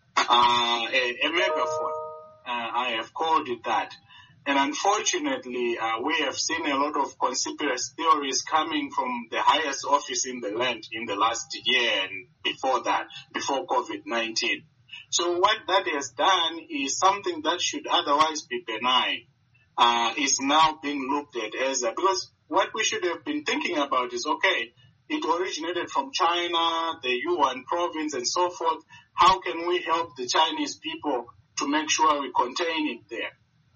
Speaker 4: uh, a, a megaphone. Uh, I have called it that. And unfortunately, uh, we have seen a lot of conspiracy theories coming from the highest office in the land in the last year and before that, before COVID nineteen. So what that has done is something that should otherwise be benign, uh, is now being looked at as a, because what we should have been thinking about is, okay, it originated from China, the Yuan province and so forth. How can we help the Chinese people to make sure we contain it there?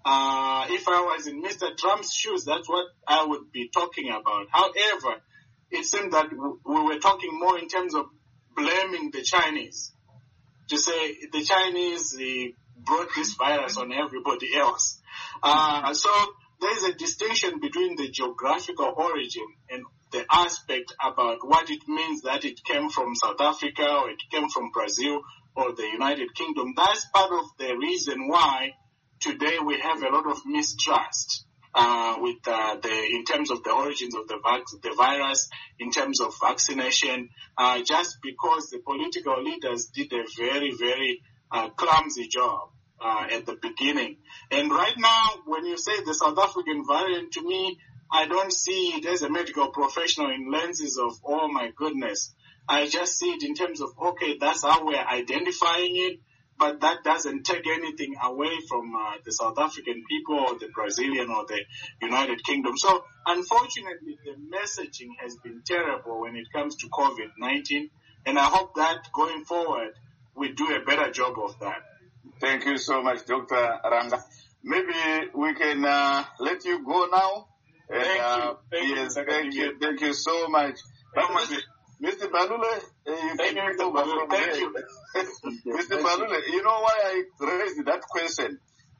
Speaker 4: Uh, if I was in Mister Trump's shoes, that's what I would be talking about. However, it seemed that w- we were talking more in terms of blaming the Chinese. To say the Chinese uh, brought this virus on everybody else. Uh, so there is a distinction between the geographical origin and the aspect about what it means that it came from South Africa or it came from Brazil or the United Kingdom. That's part of the reason why today we have a lot of mistrust uh, with uh, the in terms of the origins of the, vac- the virus, in terms of vaccination, uh, just because the political leaders did a very, very uh, clumsy job uh, at the beginning. And right now, when you say the South African variant, to me, I don't see it as a medical professional in lenses of, oh my goodness. I just see it in terms of, okay, that's how we're identifying it, but that doesn't take anything away from uh, the South African people or the Brazilian or the United Kingdom. So unfortunately, the messaging has been terrible when it comes to COVID nineteen, and I hope that going forward, we do a better job of that.
Speaker 1: Thank you so much, Doctor Ranga. Maybe we can uh, let you go now. And,
Speaker 4: thank
Speaker 1: uh,
Speaker 4: you. Thank
Speaker 1: yes,
Speaker 4: you.
Speaker 1: thank you. Thank you so much.
Speaker 4: Thank you.
Speaker 1: Mister Balule, uh, you
Speaker 4: thank you, Mister Balule. Thank you.
Speaker 1: Mister Balule, you know why I raised that question?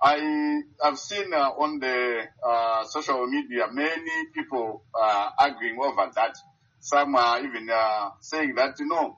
Speaker 1: I have seen uh, on the uh, social media many people uh, arguing over that. Some are even uh, saying that, you know,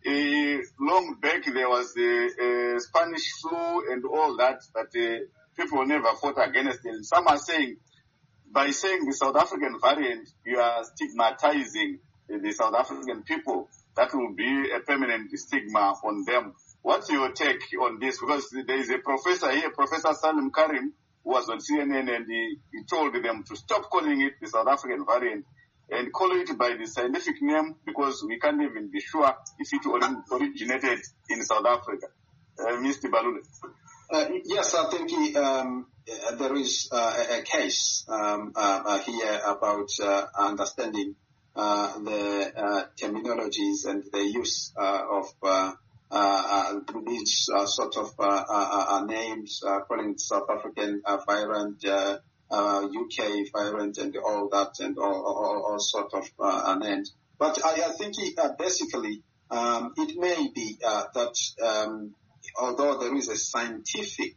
Speaker 1: uh, long back there was the uh, Spanish flu and all that, but uh, people never fought against it. Some are saying, by saying the South African variant, you are stigmatizing the South African people. That will be a permanent stigma on them. What's your take on this? Because there is a professor here, Professor Salim Karim, who was on C N N, and he, he told them to stop calling it the South African variant and call it by the scientific name, because we can't even be sure if it originated in South Africa. Uh, Mister Balule.
Speaker 3: Uh, yes, I think um, uh, there is uh, a case um, uh, uh, here about uh, understanding uh, the uh, terminologies and the use uh, of uh, uh, these uh, sort of uh, uh, uh, names, uh, calling it South African uh, variant, uh, uh, U K variant, and all that, and all, all, all sort of uh, names. But I, I think it, uh, basically um, it may be uh, that um, although there is a scientific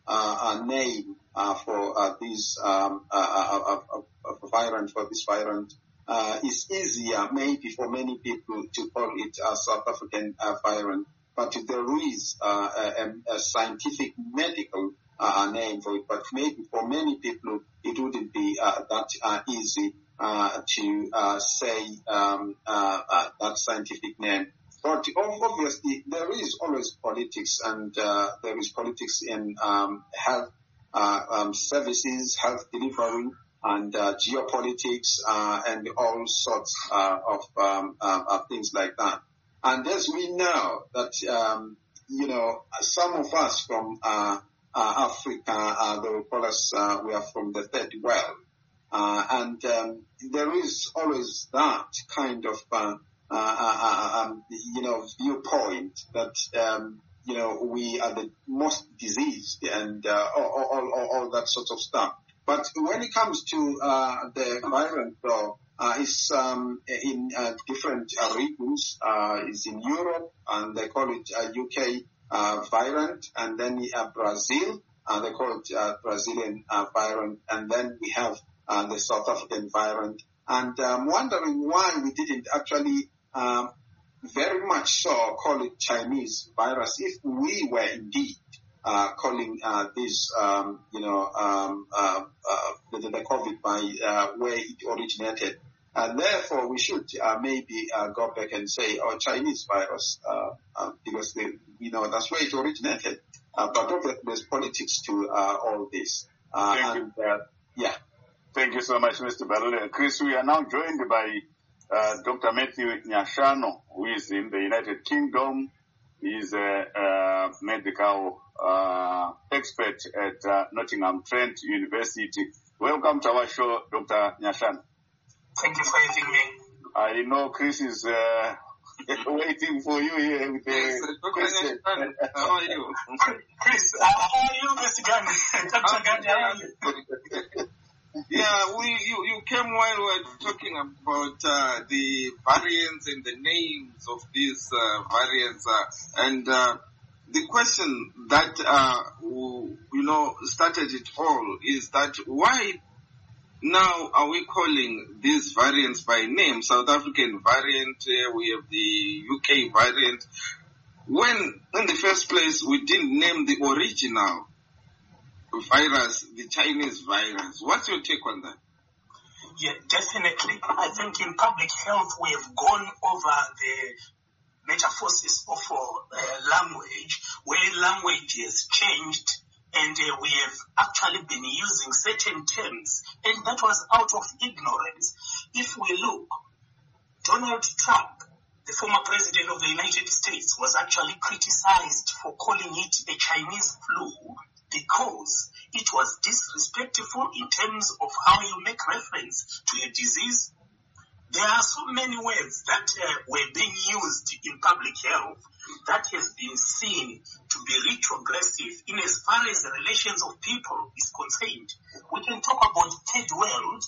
Speaker 3: uh, name uh, for uh, this um, uh, uh, uh, uh, variant, for this variant, uh, it's easier maybe for many people to call it a South African uh, variant, but there is uh, a, a scientific medical uh, name for it. But maybe for many people it wouldn't be uh, that uh, easy uh, to uh, say um, uh, uh, that scientific name. But obviously, there is always politics, and uh, there is politics in um, health uh, um, services, health delivery, and uh, geopolitics, uh, and all sorts uh, of um, uh, uh, things like that. And as we know that, um, you know, some of us from uh, uh, Africa, uh, they will call us, uh, we are from the third world. Uh, and um, there is always that kind of, uh, uh, uh, um, you know, viewpoint that, um, you know, we are the most diseased and uh, all, all, all, all that sort of stuff. But when it comes to uh, the virus, though, uh, it's um, in uh, different uh, regions. Uh, it's in Europe, and they call it uh, U K uh, variant, and then uh, Brazil, uh, they call it uh, Brazilian uh, variant, and then we have uh, the South African variant. And I'm wondering why we didn't actually um, very much so call it Chinese virus if we were indeed Uh, calling uh, this, um, you know, um, uh, uh, the, the COVID by uh, where it originated. And therefore, we should uh, maybe uh, go back and say, oh, Chinese virus, uh, uh, because, they, you know, that's where it originated. Uh, but there's politics to uh, all this. Uh,
Speaker 1: Thank
Speaker 3: and,
Speaker 1: you.
Speaker 3: uh, yeah.
Speaker 1: Thank you so much, Mister Balule. Chris, we are now joined by uh, Doctor Matthew Nyashano, who is in the United Kingdom. He is a, a medical uh, expert at uh, Nottingham Trent University. Welcome to our show, Doctor Nyashano.
Speaker 5: Thank you for having me.
Speaker 1: I know Chris is uh, waiting for you here with
Speaker 2: Yes,
Speaker 1: a
Speaker 2: question. How are you?
Speaker 5: Chris, uh, how are you, Mister Gandhi? Doctor Gandhi, how are you?
Speaker 2: Yeah, we you, you came while we were talking about uh, the variants and the names of these uh, variants, uh, and uh, the question that uh, you know started it all is that why now are we calling these variants by name? South African variant, uh, we have the U K variant. When in the first place we didn't name the original virus, the Chinese virus. What's your take on that?
Speaker 5: Yeah, definitely. I think in public health we have gone over the metaphors of uh, language, where language has changed, and uh, we have actually been using certain terms, and that was out of ignorance. If we look, Donald Trump, the former president of the United States, was actually criticized for calling it a Chinese flu because it was disrespectful in terms of how you make reference to a disease. There are so many words that uh, were being used in public health that has been seen to be retrogressive in as far as the relations of people is concerned. We can talk about third world.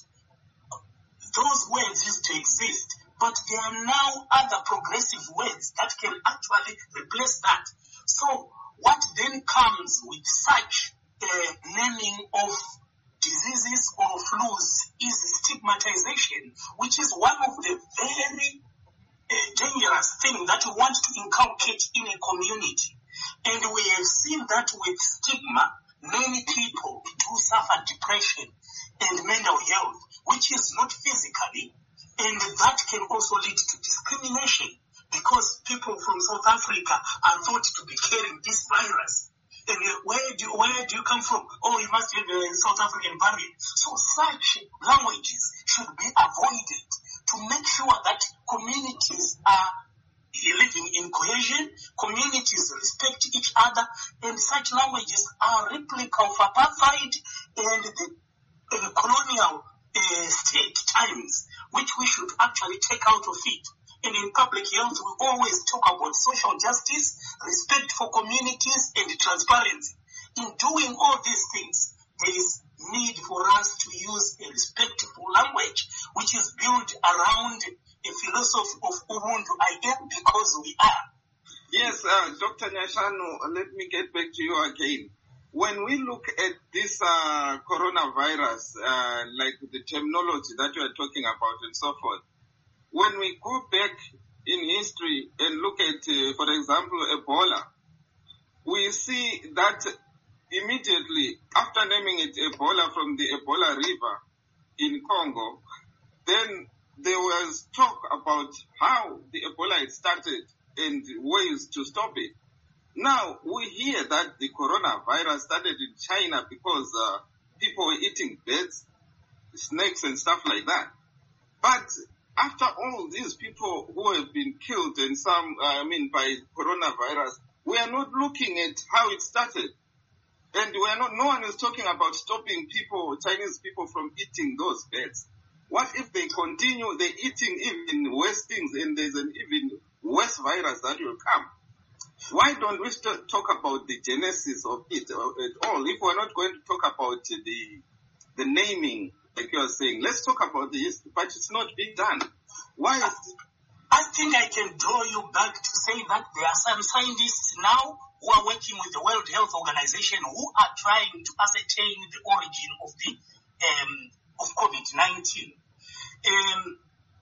Speaker 5: Those words used to exist, but there are now other progressive words that can actually replace that. So what then comes with such uh, naming of diseases or flus is stigmatization, which is one of the very uh, dangerous things that we want to inculcate in a community. And we have seen that with stigma, many people do suffer depression and mental health, which is not physically, and that can also lead to discrimination because people from South Africa are thought to be carrying this virus. And where do, where do you come from? Oh, you must have a South African variant. So such languages should be avoided to make sure that communities are living in cohesion, communities respect each other, and such languages are replica of apartheid and the, and the colonial uh, state times, which we should actually take out of it. And in public health, we always talk about social justice, respect for communities, and transparency. In doing all these things, there is need for us to use a respectful language, which is built around a philosophy of Ubuntu. I am because we are.
Speaker 2: Yes, uh, Doctor Nyashano, let me get back to you again. When we look at this uh, coronavirus, uh, like the terminology that you are talking about and so forth, when we go back in history and look at, uh, for example, Ebola, we see that immediately after naming it Ebola from the Ebola River in Congo, then there was talk about how the Ebola had started and ways to stop it. Now, we hear that the coronavirus started in China because uh, people were eating birds, snakes and stuff like that. But after all these people who have been killed and some, uh, I mean, by coronavirus, we are not looking at how it started. And we're not, no one is talking about stopping people, Chinese people from eating those birds. What if they continue, they're eating even worse things and there's an even worse virus that will come? Why don't we st- talk about the genesis of it at all? If we're not going to talk about the the naming, like you are saying, let's talk about the history, but it's not being done. Why is it?
Speaker 5: I think I can draw you back to say that there are some scientists now who are working with the World Health Organization who are trying to ascertain the origin of the um, of COVID nineteen. Um,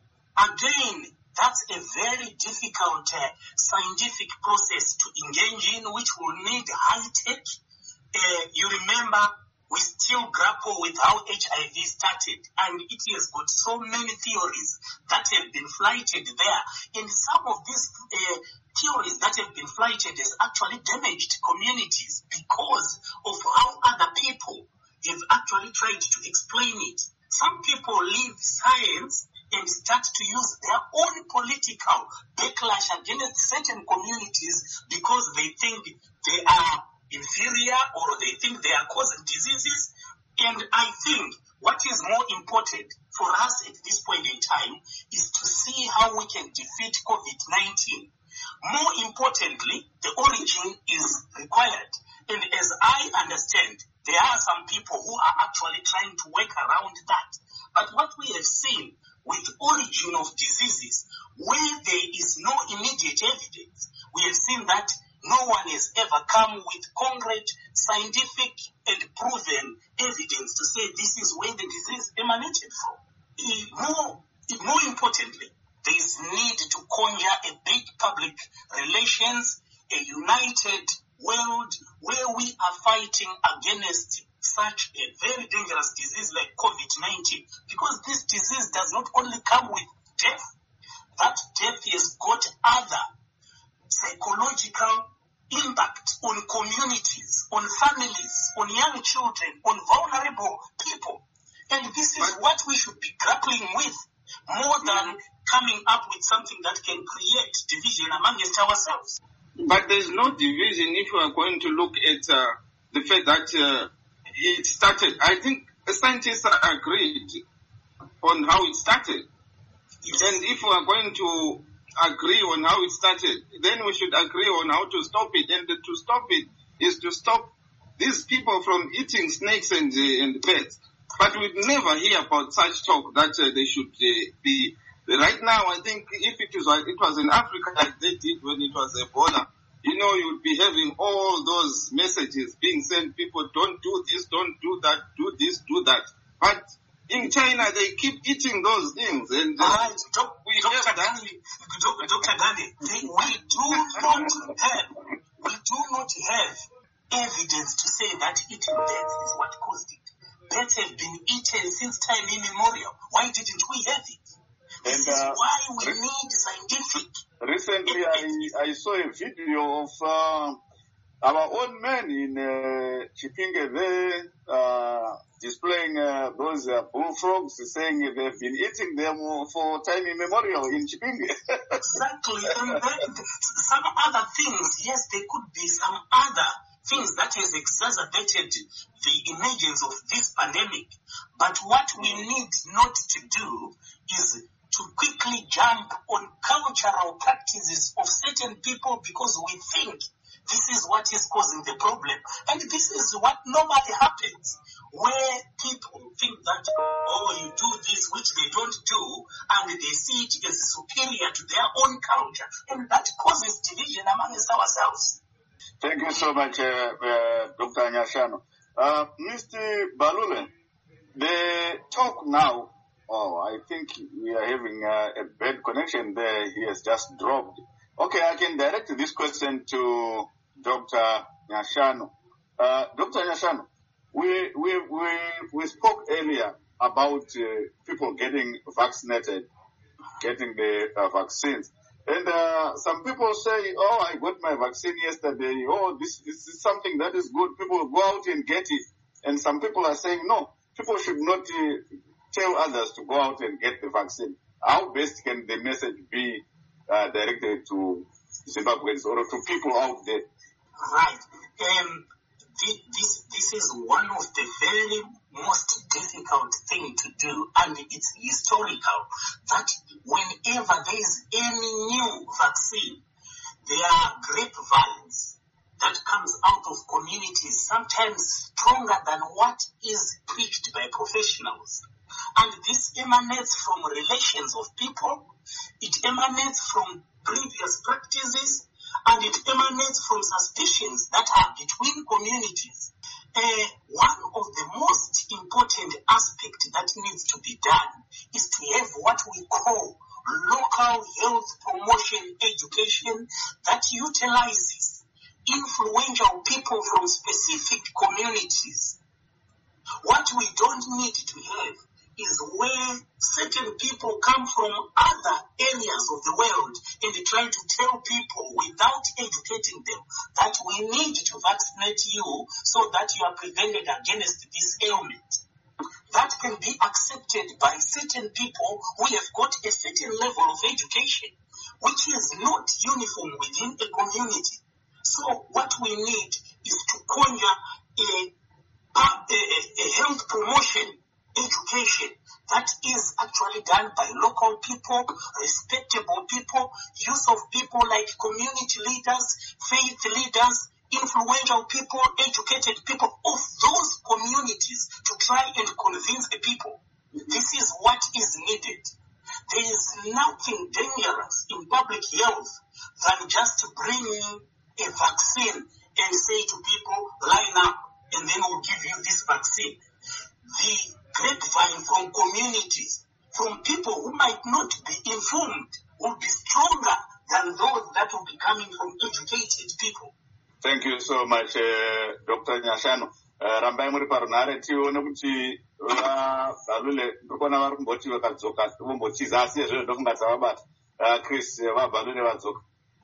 Speaker 5: again, that's a very difficult uh, scientific process to engage in, which will need high tech. Uh, you remember, we still grapple with how H I V started, and it has got so many theories that have been flighted there. And some of these uh, theories that have been flighted has actually damaged communities because of how other people have actually tried to explain it. Some people leave science and start to use their own political backlash against certain communities because they think they are inferior or they think they are causing diseases. And I think what is more important for us at this point in time is to see how we can defeat COVID nineteen. More importantly, the origin is required. And as I understand, there are some people who are actually trying to work around that. But what we have seen with origin of diseases, where there is no immediate evidence, we have seen that no one has ever come with concrete, scientific, and proven evidence to say this is where the disease emanated from. More, more importantly, there is need to conjure a big public relations, a united world where we are fighting against such a very dangerous disease like COVID nineteen, because this disease does not only come with death, that death has got other psychological impact on communities, on families, on young children, on vulnerable people. And this is what we should be grappling with more than coming up with something that can create division amongst ourselves.
Speaker 2: But there's no division if we are going to look at uh, the fact that uh, it started. I think scientists are agreed on how it started. Yes. And if we are going to agree on how it started, then we should agree on how to stop it. And to stop it is to stop these people from eating snakes and, uh, and birds. But we never hear about such talk that uh, they should uh, be. Right now, I think if it was, it was in Africa like they did when it was Ebola, you know, you would be having all those messages being sent, people, don't do this, don't do that, do this, do that. But in China, they keep eating those things. And uh,
Speaker 5: right. Do-
Speaker 2: we
Speaker 5: Doctor
Speaker 2: have that.
Speaker 5: Dani, Doctor Dani, we do not have, we do not have evidence to say that eating birds is what caused it. Birds have been eaten since time immemorial. Why didn't we have it? This
Speaker 1: And, uh,
Speaker 5: is why we re- need scientific.
Speaker 1: Recently, I, I saw a video of uh, our own men in uh, Chipinge there uh, displaying uh, those uh, bullfrogs, saying they've been eating them for time immemorial in Chipinge.
Speaker 5: Exactly. And then some other things, yes, there could be some other things that has exacerbated the emergence of this pandemic. But what we need not to do is to quickly jump on cultural practices of certain people because we think this is what is causing the problem. And this is what normally happens, where people think that, oh, you do this, which they don't do, and they see it as superior to their own culture. And that causes division amongst ourselves.
Speaker 1: Thank you so much, uh, uh, Doctor Nyashano. Uh, Mister Balule, the talk now, oh, I think we are having uh, a bad connection there. He has just dropped. Okay, I can direct this question to Doctor Nyashano. Uh, Doctor Nyashano, we, we, we, we spoke earlier about uh, people getting vaccinated, getting the uh, vaccines. And uh, some people say, oh, I got my vaccine yesterday. Oh, this, this is something that is good. People go out and get it. And some people are saying, no, people should not uh, tell others to go out and get the vaccine. How best can the message be uh, directed to Zimbabweans or to people out there?
Speaker 5: Right. Um, this this is one of the very most difficult thing to do, and it's historical, that whenever there is any new vaccine, there are grapevines that comes out of communities, sometimes stronger than what is preached by professionals. And this emanates from relations of people, it emanates from previous practices, and it emanates from suspicions that are between communities. Uh, one of the most important aspects that needs to be done is to have what we call local health promotion education that utilizes influential people from specific communities. What we don't need to have is where certain people come from other areas of the world and try to tell people without educating them that we need to vaccinate you so that you are prevented against this ailment. That can be accepted by certain people who have got a certain level of education, which is not uniform within a community. So what we need is to conjure a, a, a health promotion education that is actually done by local people, respectable people, use of people like community leaders, faith leaders, influential people, educated people of those communities to try and convince the people. This is what is needed. There is nothing dangerous in public health than just bringing a vaccine and say to people, line up, and then we'll give you this vaccine. The grapevine from communities, from people who might not be informed, will be stronger than those that will be coming from educated people.
Speaker 1: Thank you so much, uh, Doctor Nyashano. Uh, Rambai muri parunare tione kuti vaBalule ndikona vari kumboti vakadzoka vombotiza asi izvozvo ndofunga dzavabata. Uh, Chris, vaBalule vadzoka.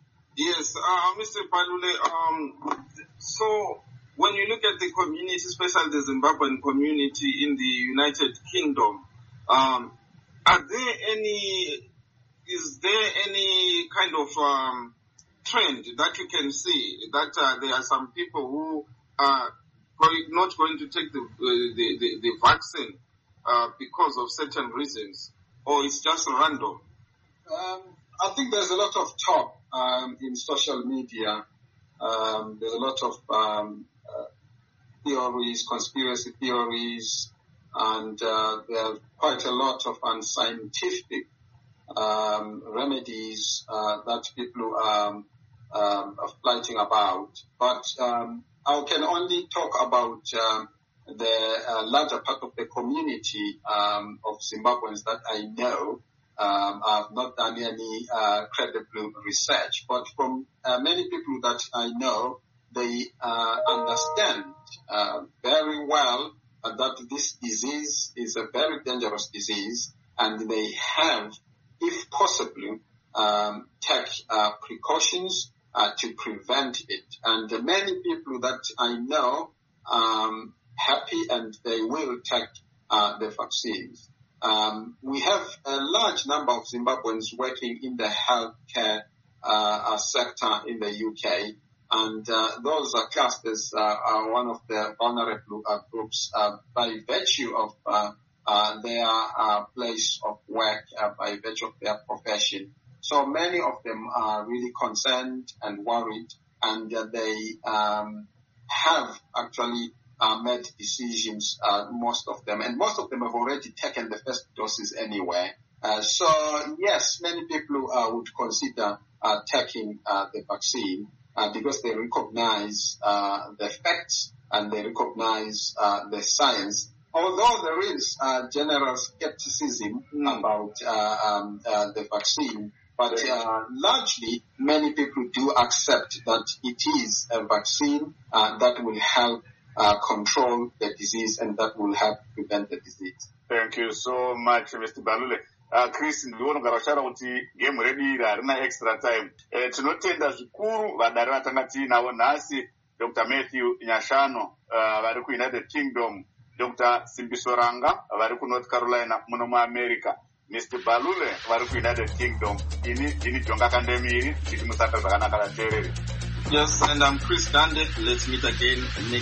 Speaker 2: Yes, uh, Mister Balule, um, so when you look at the community, especially the Zimbabwean community in the United Kingdom, um, are there any, is there any kind of um, trend that you can see that uh, there are some people who are not going to take the uh, the, the, the vaccine uh, because of certain reasons, or it's just random?
Speaker 3: Um, I think there's a lot of talk um, in social media. Um, there's a lot of um, uh, theories, conspiracy theories, and uh, there are quite a lot of unscientific um, remedies uh, that people um, um, are fighting about. But um, I can only talk about um, the uh, larger part of the community um, of Zimbabweans that I know. Um, I've not done any uh, credible research, but from uh, many people that I know, they uh, understand uh, very well uh, that this disease is a very dangerous disease, and they have, if possible, um, take uh, precautions uh, to prevent it. And uh, many people that I know um, happy and they will take uh, the vaccines. Um, we have a large number of Zimbabweans working in the healthcare uh, sector in the U K, and uh, those are classed as uh, are one of the vulnerable uh, groups uh, by virtue of uh, uh, their uh, place of work, uh, by virtue of their profession. So many of them are really concerned and worried, and uh, they um, have actually Uh, made decisions, uh, most of them, and most of them have already taken the first doses anyway. Uh, so yes, many people uh, would consider uh, taking uh, the vaccine uh, because they recognize uh, the facts and they recognize uh, the science. Although there is uh, general skepticism mm. about uh, um, uh, the vaccine, but uh, largely many people do accept that it is a vaccine uh, that will help Uh, control the disease and that will help prevent the disease.
Speaker 1: Thank you so much, Mister Balule. Uh, Chris, ndiona ngarashara kuti game ready harina extra time. Eh, tinotenda zvikuru vadari vatanga tinavo nhasi Doctor Matthew Nyashano uh, vari ku United Kingdom, Doctor Simbisoranga vari ku North Carolina muno muAmerica, Mister Balule vari ku United Kingdom. Ini ini jonga kandemiri titi musaka zvakanaka vateereri.
Speaker 2: Yes, and I'm Chris Dande. Let's meet again next